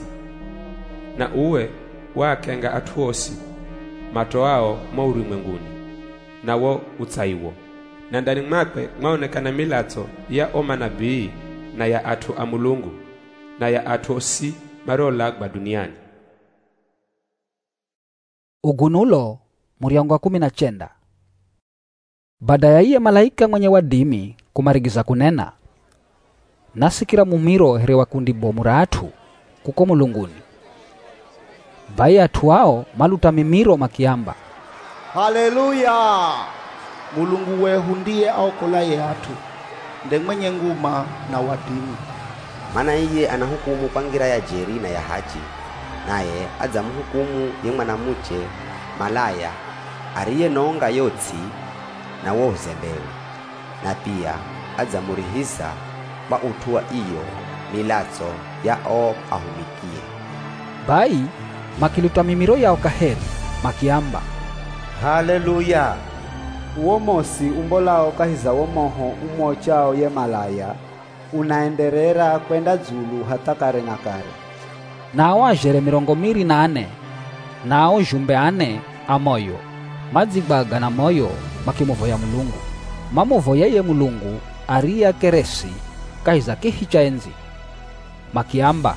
Na uwe wakenga atuosi matoao mauri mwenguni, na wo utsaiwo. Na ndani mwakwe maonekana milato ya omanabii na ya atu amulungu na ya atuosi marolagba duniani. Ugunulo muriango wa 19. Baada ya iye malaika mwenye wadimi kumarigiza kunena, nasikira mumiro herewa kundi bomura atu kuko mulunguni. Bai atu wao maluta mimiro makiamba haleluya, mulungu wehu ndiye aokolaye atu, nde mwenye nguma na wadimi. Mana iye anahukumu pangira ya jeri na ya haji, naye aza mhukumu ye mwanamuche malaya ariye nonga yotsi na wo uzembewe, na pia adzamurihisa kwa utua iyo milatso ya o ahumikie. Bai makiluta mimiro yao kaheri makiamba, haleluya. Uwo mosi umbolao kahiza womoho umochao ye malaya unaenderera kwenda zulu hata kare na kare. Nao ajere 24 nao jumbe 4 amoyo madzibaga na moyo makimuvoya Mulungu, mamuvoya ye Mulungu aria keresi kahiza kihi cha enzi makiamba,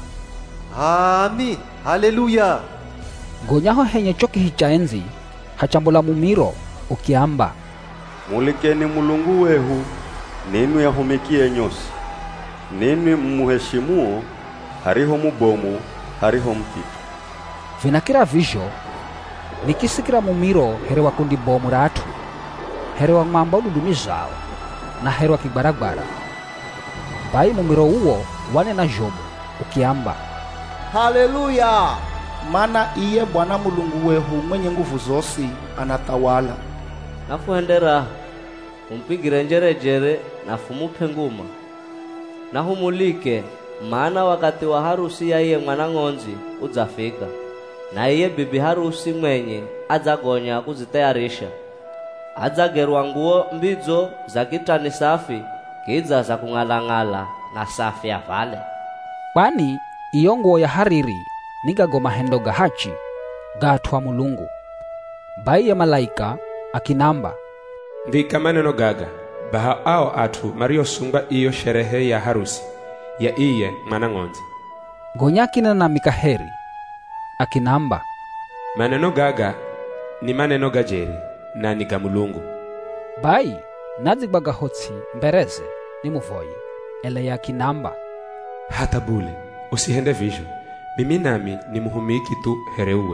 ami, haleluya. Gonyaho henye chokihi cha enzi hachambula mumiro ukiamba, mulikeni Mulungu wehu, ninu yahumikie nyosi, ninu mmuheshimuo, hariho mubomu, hariho mtitu. Vinakira visho nikisikira mumiro here wa kundi bomu ratu, here wa ng'amba ududumi zao, na here wa kibaragbara. Bai mumiro uo wane na jobu ukiamba, haleluya. Mana iye Bwana Mulungu wehu mwenye nguvu zosi anatawala. Nafuhendera umpigire njerejere na fumupe nguma, na humulike, maana wakati wa harusi ya iye mwanang'onzi udzafika, na iye bibi harusi mwenye adzagonya kuzitayarisha. Adzagerwa nguo mbidzo za kitani safi, kidza za kung'alang'ala na safi avale. Kwani iyo nguo ya hariri nigago mahendo gahachi gatwa Mulungu. Bai ya malaika akinamba, ndika maneno gaga baha ao atu mario sumba iyo sherehe ya harusi ya iye mwanang'onzi. Gonyakina na mikaheri akinamba, maneno gaga ni maneno gajeri na ni ga Mulungu. Bai nadzibaga hotsi mbereze ni muvoye ele ya kinamba, hata bule usihende visho, mimi nami ni muhumiki tu hereuwe,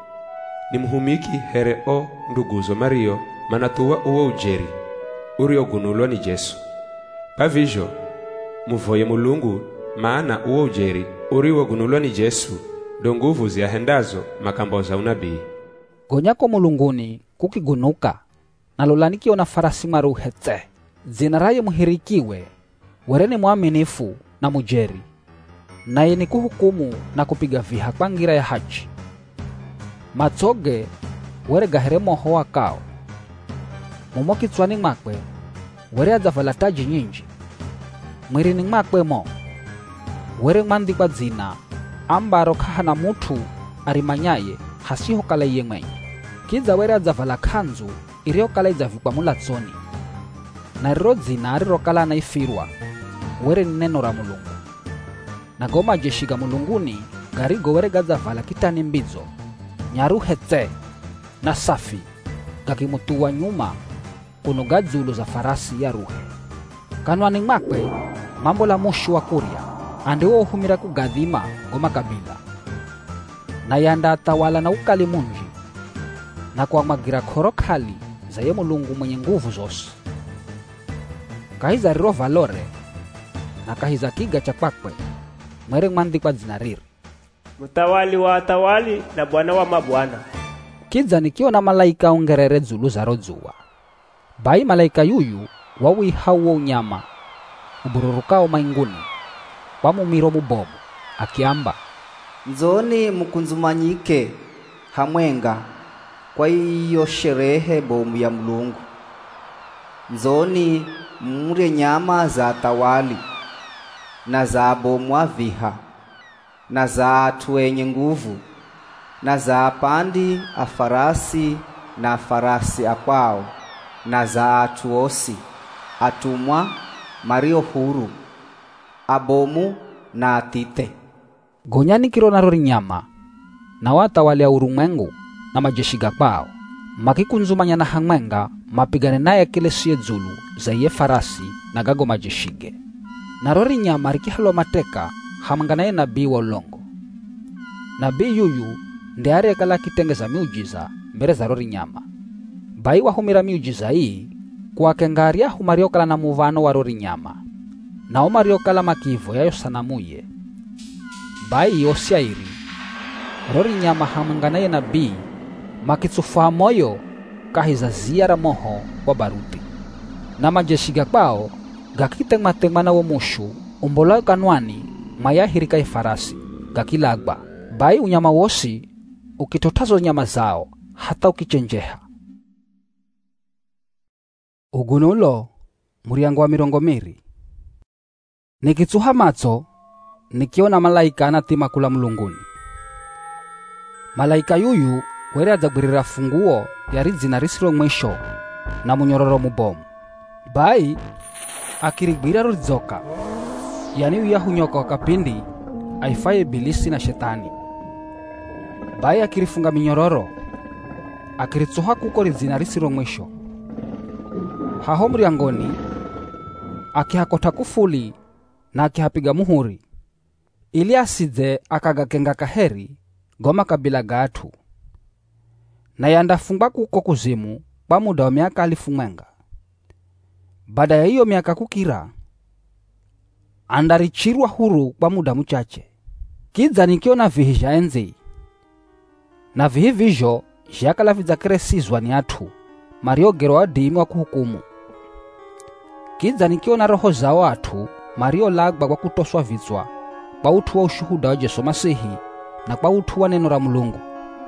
ni muhumiki here o nduguzo mario manatuwa uwe ujeri urio gunulwa ni Jesu. Pavisho muvoye Mulungu, maana uwe ujeri uriwo gunulwa ni Jesu do nguvu ziahendazo makambo za unabii. Gonyako mulunguni kukigunuka nalolanikio na farasi maruhete zinaraye muhirikiwe wereni mwaminifu na mujeri, naye ni kuhukumu na kupiga viha kwa ngira ya hachi. Matsoge were gahere moho wakao, mumoki tswani makwe were adzavala taji nyinji, mwirini makwe mo were mandikwa dzina ambaro kahana mutu arimanyaye hasiho kala iye mwenye. Kidza were adzavala kanzu irio kala idzavikwa mulatsoni, na riro dzina ariro kala naifirwa were ni neno ra Mulungu. Na goma jeshiga mulunguni garigo were gadzavala kitani mbidzo nyaruhete na safi gakimutuwa nyuma kuno gadzulu za farasi ya ruhe. Kanwani makwe mambo la mushu wa kuria andiwo uhumira kugadhima goma kabila, na yanda atawala na ukali munji na kwa magira korokali za ye Mulungu mwenye nguvu zosi. Kahiza riro valore na kahiza kiga cha kwakwe mwere mandikwa zinariri, mutawali wa atawali na Bwana wa mabwana. Kidza nikiona malaika ungerere zulu za rodzuwa. Bai malaika yuyu wawi hawo unyama ubururukao mainguni kwa mumiro mubomu akiamba, nzoni mukunzumanyike hamwenga kwa iyo sherehe bomu ya Mulungu. Nzoni mure nyama za atawali na za bomu viha na za atu wenye nguvu na za pandi afarasi na farasi akwao na za atu osi atumwa mario huru abomu na atite. Gonyani kiro na rori nyama na watawali ya urumwengu na majeshiga kwao makikunzumanya na hamwenga mapigane naye kile siye zulu za iye farasi na gago majeshige. Na rori nyama rikihalo mateka hamanganaye nabii wa ulongo. Nabii yuyu ndi arekala kitengeza miujiza mbere za rori nyama. Bai wahumira miujiza hii kwake ngaria humariokala na muvano wa rori nyama, na omariokala makivo yayo sanamuye. Bai yosiairi rori nyama hamanganaye nabii makitsufa moyo kahi za ziara moho wa baruti. Na majeshi gakwao gakitengma na wo mushu umbola kanwani mayahirika ifarasi gakilagba. Bai unyama wosi ukitotazo nyama zao hata ukichenjeha. Ugunulo muriango wa mirongo miri. Nikitsuha macho nikiona malaika anatima kula mulunguni. Malaika yuyu were adzagwirira funguo ya rizina risiro mwisho na munyororo mubomu. Bai akirigwira rudzoka, yani uyahunyoka wakapindi aifaye ibilisi na shetani. Bai akirifunga minyororo akiritsoha kuko rizina risiro mwisho. Haho muriangoni akihakota kufuli na akihapiga muhuri ili asije akagakenga kaheri goma kabila gatu. Na yandafungwa kuko kuzimu pa muda wa miaka 1000. Baada ya hiyo miaka kukira andarichirwa huru kwa muda mchache. Kidza nikiona vihisha enzi na vihivisho jakala vidzakeresizwa ni atu mariogero wa dimi wa kuhukumu. Kidza nikiona roho za watu mario lagba kwa kutoswa vitswa kwa utu wa ushuhuda wa Yesu Masihi na kwa utu wa neno la Mulungu.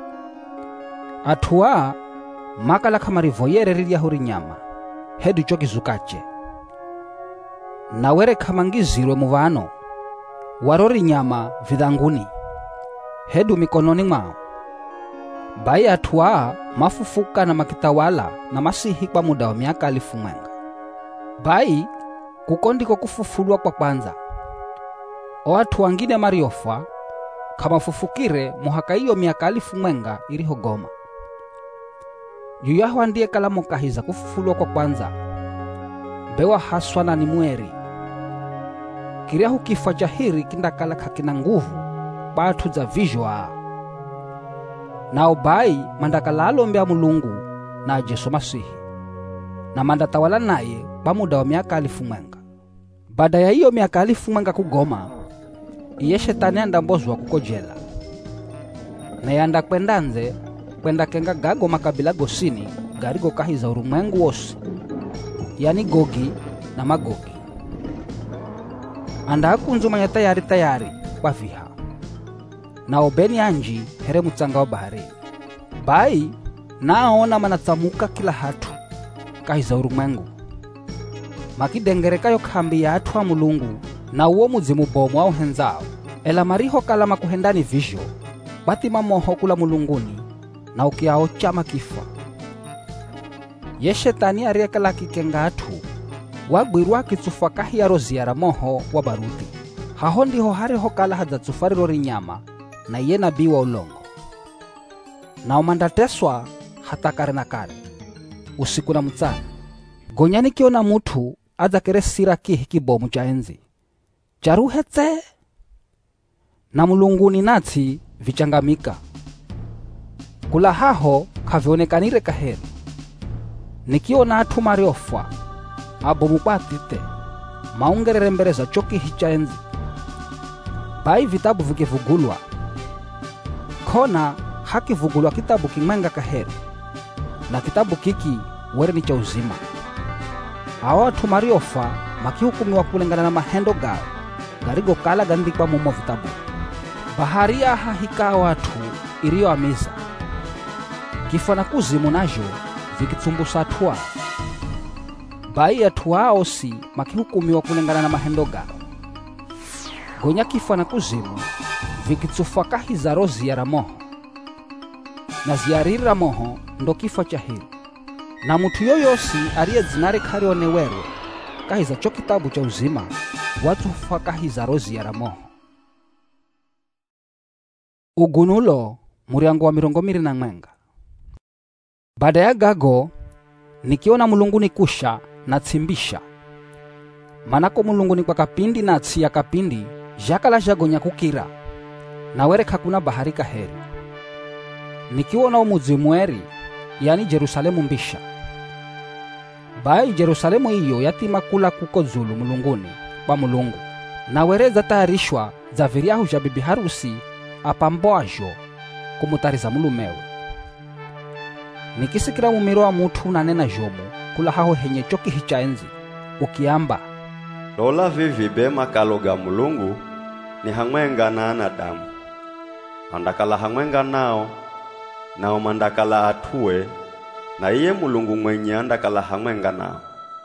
Atua makala kama rivoyere rilia huri nyama hedu choki zukache. Na were kama ngizirwe muvano warori nyama vidhanguni hedu mikononi mwao. Bai atua mafufuka na makitawala na Masihi kwa muda wa miaka 1000. Bai kukondiko kufufulwa kwa kwanza. Watu wangine mariofa kama fufukire muhaka hiyo miaka 1000 irihogoma. Yuyahu ndiye kalamo kahiza kufufulwa kwa kwanza. Bewa haswa na nimweri. Kiriahu kifa jahiri kindakala kakina nguvu batu za vijwa. Nao bai mandakala alombe ya Mulungu na Yesu Masihi. Na mandatawala naye pa muda wa miaka 1000. Baada ya hiyo miaka 1000 kugoma, iye shetani andambozwa kukojela. Na yanda kwendanze kwenda kenga gago makabila gosini garigo kahiza urumwengu wosi, yani Gogi na Magogi. Anda hakunzumanya tayari kwa viha. Na obeni anji here mutsanga wa bahari. Bai naona manatsamuka kila hatu kahiza urumwengu. Makidengereka yo kambi ya atu wa Mulungu na uo muzimu bomu au henzao. Ela mariho kalama kuhendani visho batima moho kula mulunguni na ukiao chama kifa. Ye shetani ariekala kikenga atu wagwirwa kitsufa kahia roziara moho wa baruti. Haho ndiho hariho kala hadzatsufari rori nyama na ye nabii wa ulongo. Na umandateswa hata kare na kare usiku na mtsana. Gonyani kiona mutu adzakeresira kihi kibomu cha enzi charuhetse na mulunguni natsi vichangamika. Kula haho kavionekanire kaheri. Nikiona atu mariofwa abomu patite maungerere mbere za choki hicha enzi. Bai vitabu vikivugulwa kona hakivugulwa kitabu kimwenga kaheri, na kitabu kiki were ni cha uzima. Hawa watu mariofa makihukumiwa kulengana na mahendo gao garigo kala gandikwa mumo vitabu. Baharia hahika watu iriyo amiza kifa na kuzimu najo vikitsumbusa atua. Bai atua osi makihukumiwa kulengana na mahendo gao. Gonya kifa na kuzimu vikitsufa kahiza rozi ya ramoho na ziarira moho ndo kifa chahiri. Na mutu yoyosi arie zinare karione weru kahiza cho kitabu cha uzima watufa kahiza rozi ya ramoho. Ugunulo muriango wa mirongo miri na mwenga. Baada ya gago nikiona mulunguni kusha na tsimbisha. Manako mulunguni kwa kapindi na tsi ya kapindi jakala jagonya kukira na were kakuna bahari kaheri. Nikiona umuzi mweri yani Jerusalemu mbisha. Bai Jerusalemu iyo yatima kula kuko zulu mulunguni kwa Mulungu. Na wereza tayarishwa za viriahu ja bibi harusi apamboajo kumutariza mulumewe. nikisikira mumiro wa mutu unanena jomu kula haho henye choki hicha enzi ukiamba, lola vivi be makalo ga Mulungu ni hamwenga na anadamu. Andakala hamwenga nao mandakala atue, na iye Mulungu mwenye andakala hamwenga nao.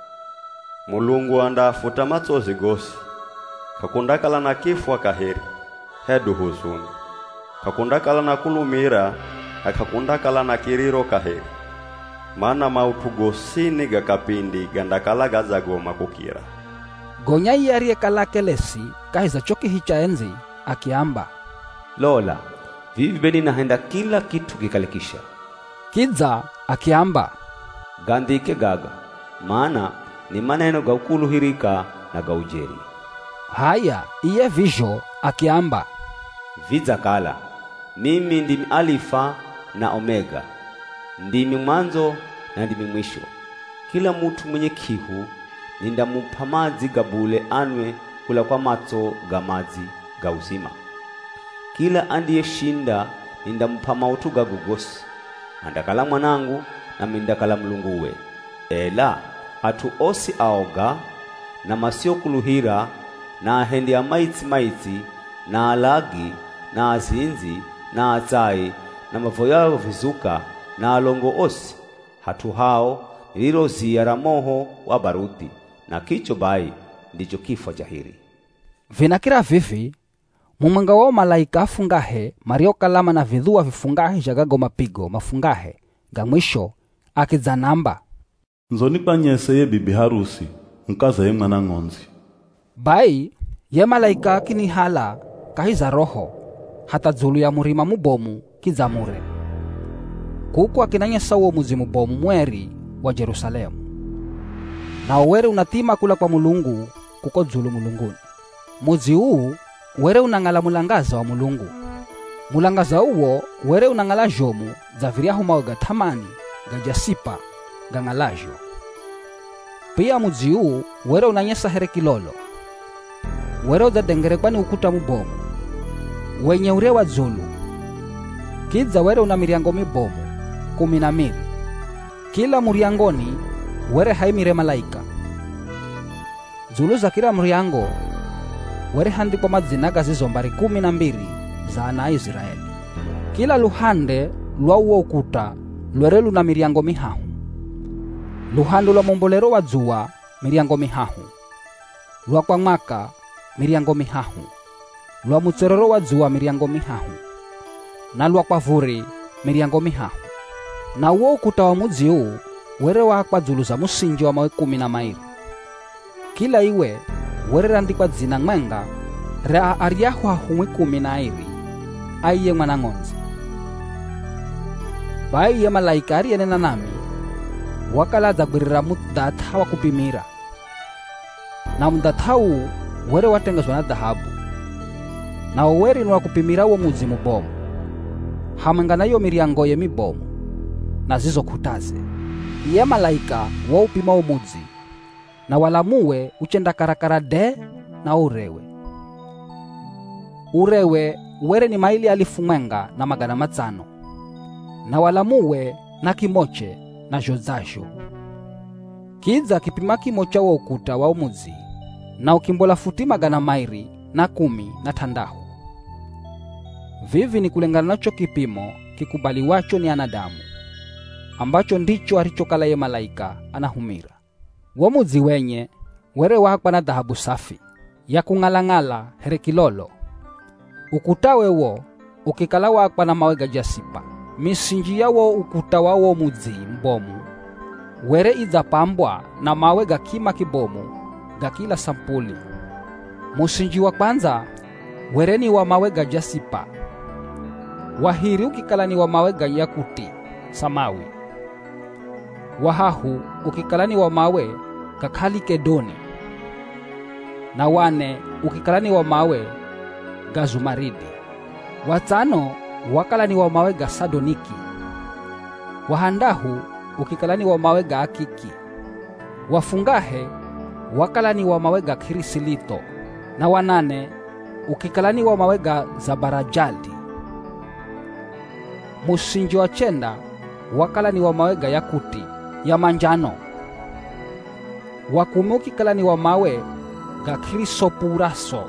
Mulungu andafuta machozi gosi, kakundakala na kifwa kaheri, hedu huzuni. Kakundakala na kulumira, akakundakala na kiriro kaheri. Mana mautu gosini gakapindi gandakala gazagoma kukira. Gonya yariye kala kelesi kahiza choki hicha enzi akiamba, lola vivi beni nahenda kila kitu kikalikisha. Kidza akiamba, gandike gaga, maana ni maneno ga ukuluhirika na ga ujeri. Haya iye visho akiamba, vidza kala, mimi ndimi Alifa na Omega, ndimi mwanzo na ndimi mwisho. Kila mutu mwenye kihu nindamupa mazi gabule anwe kula kwa mato ga mazi ga uzima. Kila andiye shinda nindamupa mautu ga gugosi. Andakala mwanangu na mindakala Mulunguwe. Ela atu osi aoga na masio kuluhira na ahendi ya maiti na alagi na azinzi na atai na mavoyao vizuka na alongo osi. Hatu hao nililo ziyara moho wa baruti na kicho bai ndicho kifwa jahiri. Vinakira vivi mumwenga wao malaika afungahe mario kalama na vidhua vifungahe jagago mapigo mafungahe ga mwisho akizanamba, nzoni panyese ye bibi harusi mkaza ye mwana ng'onzi. Bai ye malaika kini hala kahiza roho hata zulu ya murima mubomu kizamure kuku akinanyesa uo muzi mubomu mweri wa Jerusalemu. Na uwere unatima kula kwa Mulungu kuko zulu mulunguni. Muzi huu were unangala mulangaza wa Mulungu. Mulangaza uo were unangala jomu za viriahu maoga tamani ga jasipa ga ngalajo. Pia muzi huu were unanyesa here kilolo. Were udadengere kwani ukuta mubomu wenye ure wa zulu. Kidza were una miriango mibomu 12. Kila muriangoni were haimire malaika. Zulu za kila muriango were handikwa madzina gazizombari 12 za ana Israeli. Kila luhande lwa uo ukuta lwere luna miriango mihahu. Luhando lwa mombolero wa dzua miriango mihahu. Lwa kwa mwaka miriango mihahu. Lwa mutsororo wa dzua miriango mihahu. Na lwa kwa vuri miriango mihahu. Na uo ukuta wa mudzi huu were wakwa zulu za musinji wa mawe 12. Kila iwe were randikwa dzina mwenga rea ariahu ahumwi 12 aiye mwana ng'onzi. Bai ye malaika ariyenena nami wakala zagwirira mudatha wa kupimira. Na mudatha huu were watengezwa na dhahabu. Na were ni wa kupimira uo muzi mubomu hamwenga na yo miriango ye mibomu na zizo kutaze. Iye malaika wa upima umuzi na walamuwe uchenda karakara de na urewe. Urewe were ni maili 1000 na 500 na walamuwe na kimoche na jozasho. Kidza kipima kimocha wa ukuta wa umuzi na ukimbola futi 100 na 16. Vivi ni kulengana nacho kipimo kikubaliwacho ni anadamu, ambacho ndicho arichokala ye malaika anahumira. Wamuzi wenye were wakwa na dhahabu safi ya kung'alang'ala here kilolo. Ukutawe wo ukikala wakwa na mawe ga jasipa. Misinji yawo ukuta wawo muzi mbomu were idhapambwa na mawe ga kima kibomu ga kila sampuli. Musinji wa kwanza were ni wa mawe ga jasipa. Wahiri ukikala ni wa mawe ga yakuti samawi. Wahahu ukikalani wa mawe kakali kedoni. Na wane ukikalani wa mawe gazumaridi. Watano wakalani wa mawe ga sadoniki. Wahandahu ukikalani wa mawe ga akiki. Wafungahe wakalani wa mawe ga kirisilito. Na wanane ukikalani wa mawe ga zabarajadi. Musinji wa chenda wakala ni wa mawe ga yakuti ya manjano. Wa kumi ukikala ni wa mawe ga krisopuraso.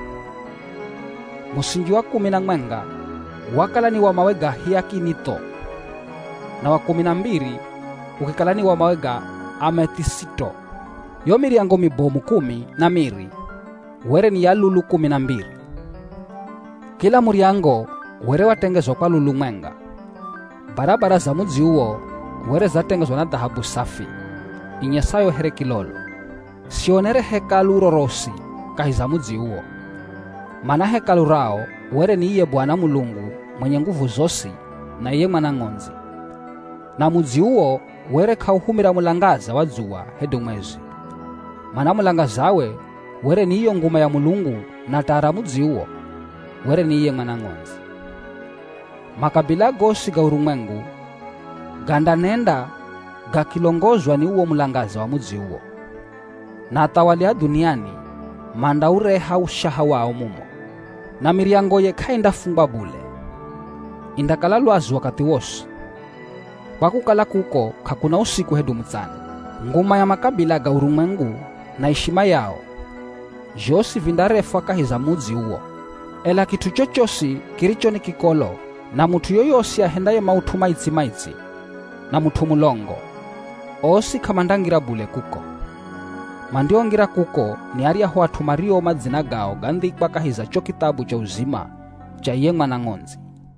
Musingi wa 10 wakala ni wa mawe ga hiakinito. Na wa 12 ukikala ni wa mawe ga ametisito. Yo miriango mibomu 12 were ni ya lulu 12. Kila muriango were watengezwa kwa lulu mwenga. Barabara za mudzi uwo were zatengezwa na dhahabu safi inyesayo here kilolo. Sionere hekalu rorosi kahiza mudzi uwo, mana hekalu rao were ni iye Bwana Mulungu mwenye nguvu zosi na iye Mwanang'onzi. Na mudzi uwo were kauhumira mulangaza wa dzuwa hedu mwezi, mana mulangazawe were ni iyo nguma ya Mulungu na tara mudzi uwo were ni iye Mwanang'onzi. Makabila gosi ga urumwengu gandanenda gakilongozwa ni uwo mulangaza wa mudzi uwo. Na atawalia duniani manda ureha ushaha wao mumo. Na miriango ye kainda fungwa bule, indakala lwazi wakati wosi. Wakukala kuko kakuna usiku hedu mtsana. Nguma ya makabila ga urumwengu na ishima yao josi vindarefwa kahiza mudzi uwo. Ela kitu chochosi kiricho ni kikolo na mutu yoyosi ahendaye mautu maitsi na mutu mulongo osi kamandangira bule kuko. Mandiongira kuko ni aria ho atumario madzina gao gandhikwa kahiza cho kitabu cha uzima cha iye Mwanang'onzi.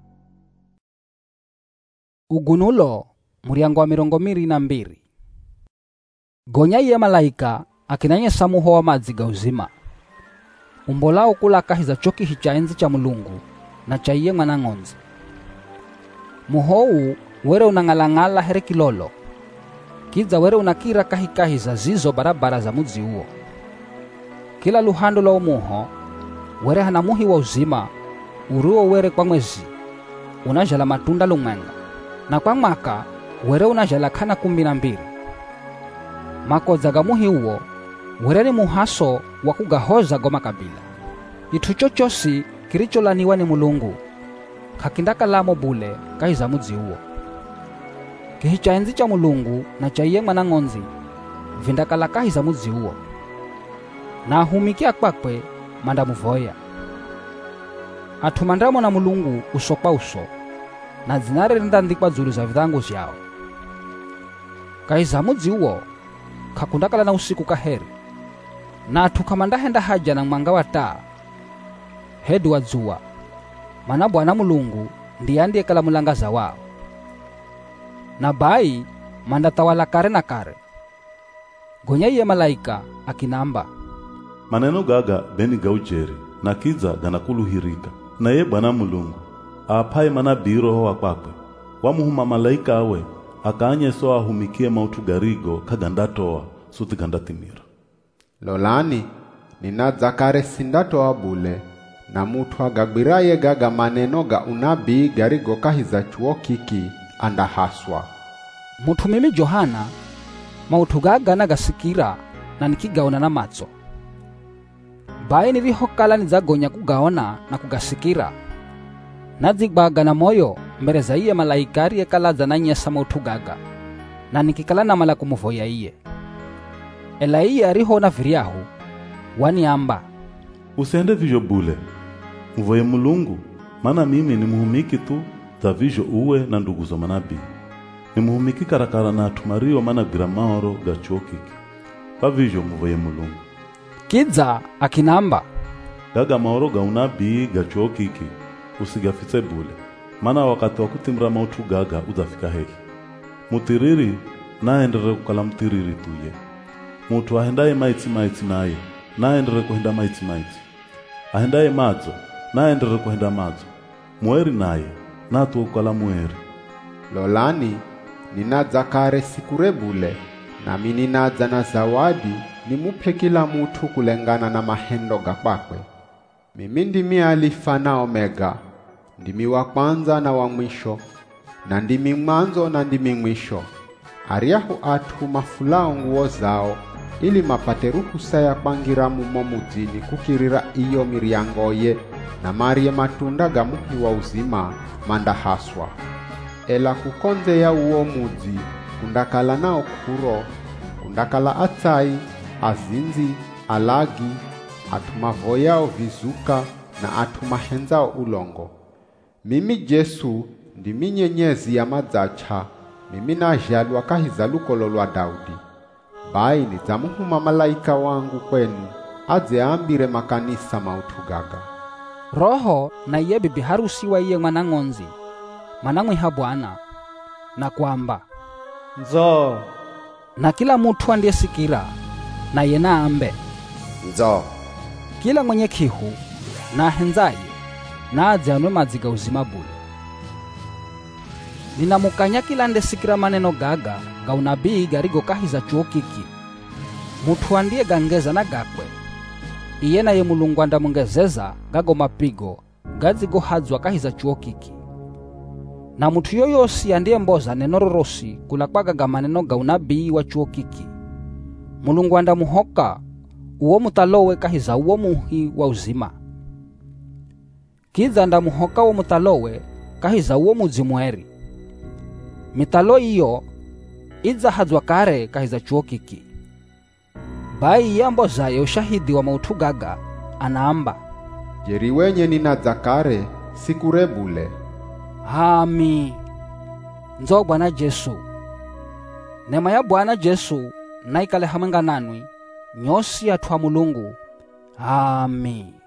Ugunulo muriango wa 22. Gonya iye malaika akinanyesa muho wa madzi ga uzima. Umbolao kula kahiza choki hicha enzi cha Mulungu na cha iye Mwanang'onzi. Muhou were unang'alang'ala here kilolo. Kiza were unakira kahikahiza zizo barabara za mudzi uwo. Kila luhando la umuho were hana muhi wa uzima uruo were kwa mwezi unajala matunda lumwenga. Na kwa mwaka were unajala kana 12. Makoza ga muhi uwo were ni muhaso wa kugahoza goma kabila. Itu chochosi kiricholaniwa ni Mulungu kakindaka lamo bule kahiza mudzi uwo. Kihicha enzi cha Mulungu na cha iye Mwanang'onzi vindakala kahiza mudzi uwo. Na ahumikia kwakwe manda muvoya. Atumandamo na Mulungu uso kwa uso na zinare ndandikwa zulu za vidhangu vyao. Kahiza mudzi uwo kakundakala na usiku kaheri. Na tukamanda henda haja na mwanga wa taa hedu wa dzuwa, mana Bwana Mulungu ndiye andiye kala mulangaza wao. Na bai manda tawala kare na kare. Gonya iye malaika akinamba, maneno gaga beni gaujeri na kiza ganakuluhirika. Na ye Bwana Mulungu apaye manabii roho wa kwakwe wamuhuma malaika awe akaanyeso ahumikie mautu garigo kagandatoa suti gandatimira. Lolani ninadza kare sindatoa bule na mutu agagwiraye gaga maneno ga unabii garigo kahiza chuo kiki andahaswa. Mutu mimi Johana mautu gaga nagasikira na nikigaona na matso. Bae nilihokala nizagonya kugaona na kugasikira. Nadzigbaga na moyo mbere za iye malaikari ekalaza na nyesa mautu gaga na nikikala na mala kumuvoya iye. Ela iye ariho na viriahu waniamba, usiende vivyo bule, muvoye Mulungu, mana mimi ni muhumiki tu za vivyo uwe na ndugu za manabii. Ni muhumiki karakara na atumario mana gramaoro gachokiki. Pa vivyo muvoye Mulungu. Kiza akinamba, gaga maoro ga unabii gachokiki usigafitse bule, mana wakati wa kutimra mautu gaga uzafika heki. Mutiriri naendere kukala mutiriri tuye. Mutu ahendaye maitsi naye naendere kuhenda maitsi. Ahendaye madzo naendere kuhenda madzo. Mweri naye natu ukala mweri. Lolani ninadza kare sikure bule, nami ninadza na zawadi nimupe kila mutu kulengana na mahendo ga kwakwe. Mimi ndimi Alifa na Omega, ndimi wa kwanza na wa mwisho, na ndimi mwanzo na ndimi mwisho. Ariahu atu mafulao nguo zao, ili mapate ruhusa ya kwangira mumo mudzini kukirira iyo miriangoye na marie matunda ga muhi wa uzima mandahaswa. ela kukonze ya uwo mudzi kundakala nao kuro, kundakala atsai, azinzi, alagi, atumavoyao vizuka na atumahenzao ulongo. Mimi Jesu ndimi nyenyezi ya madzacha, mimi najalwa kahiza lukolo lwa Daudi. Bai nidzamuhuma malaika wangu kwenu, adze ambire makanisa mautugaga. Roho na iye bibi harusi wa iye mwanang'onzi, manamwiha Bwana, na kwamba Nzo. Na kila mutu andiyesikira na ye naambe Nzo. Kila mwenye kihu na ahenzaye na adze anwe madzi ga uzima bule. Ninamukanya kila andesikira maneno gaga ga unabii garigo kahiza chuo kiki. Mutu andiye gangeza na gakwe, iye na ye Mulungu andamungezeza gago mapigo gazigo hadzwa kahiza chuo kiki. Na mutu yoyosi andiye mboza neno rorosi kulakwaga ga maneno ga unabii wa chuo kiki, Mulungu andamuhoka uwo mutalowe kahiza uwo muhi wa uzima. Kiza andamuhoka uwo mutalowe kahiza uwo mudzi mweri. Mitalo iyo idza hadzwa kare kahiza chuo kiki. Bai yambo zaye ushahidi wa mautugaga anaamba, Jeri wenye ninadza kare sikurebule. Hami. Nzo Bwana Jesu. Neema ya Bwana Jesu na ikale hamwenga nanwi nyosi atwa Mulungu. Amen.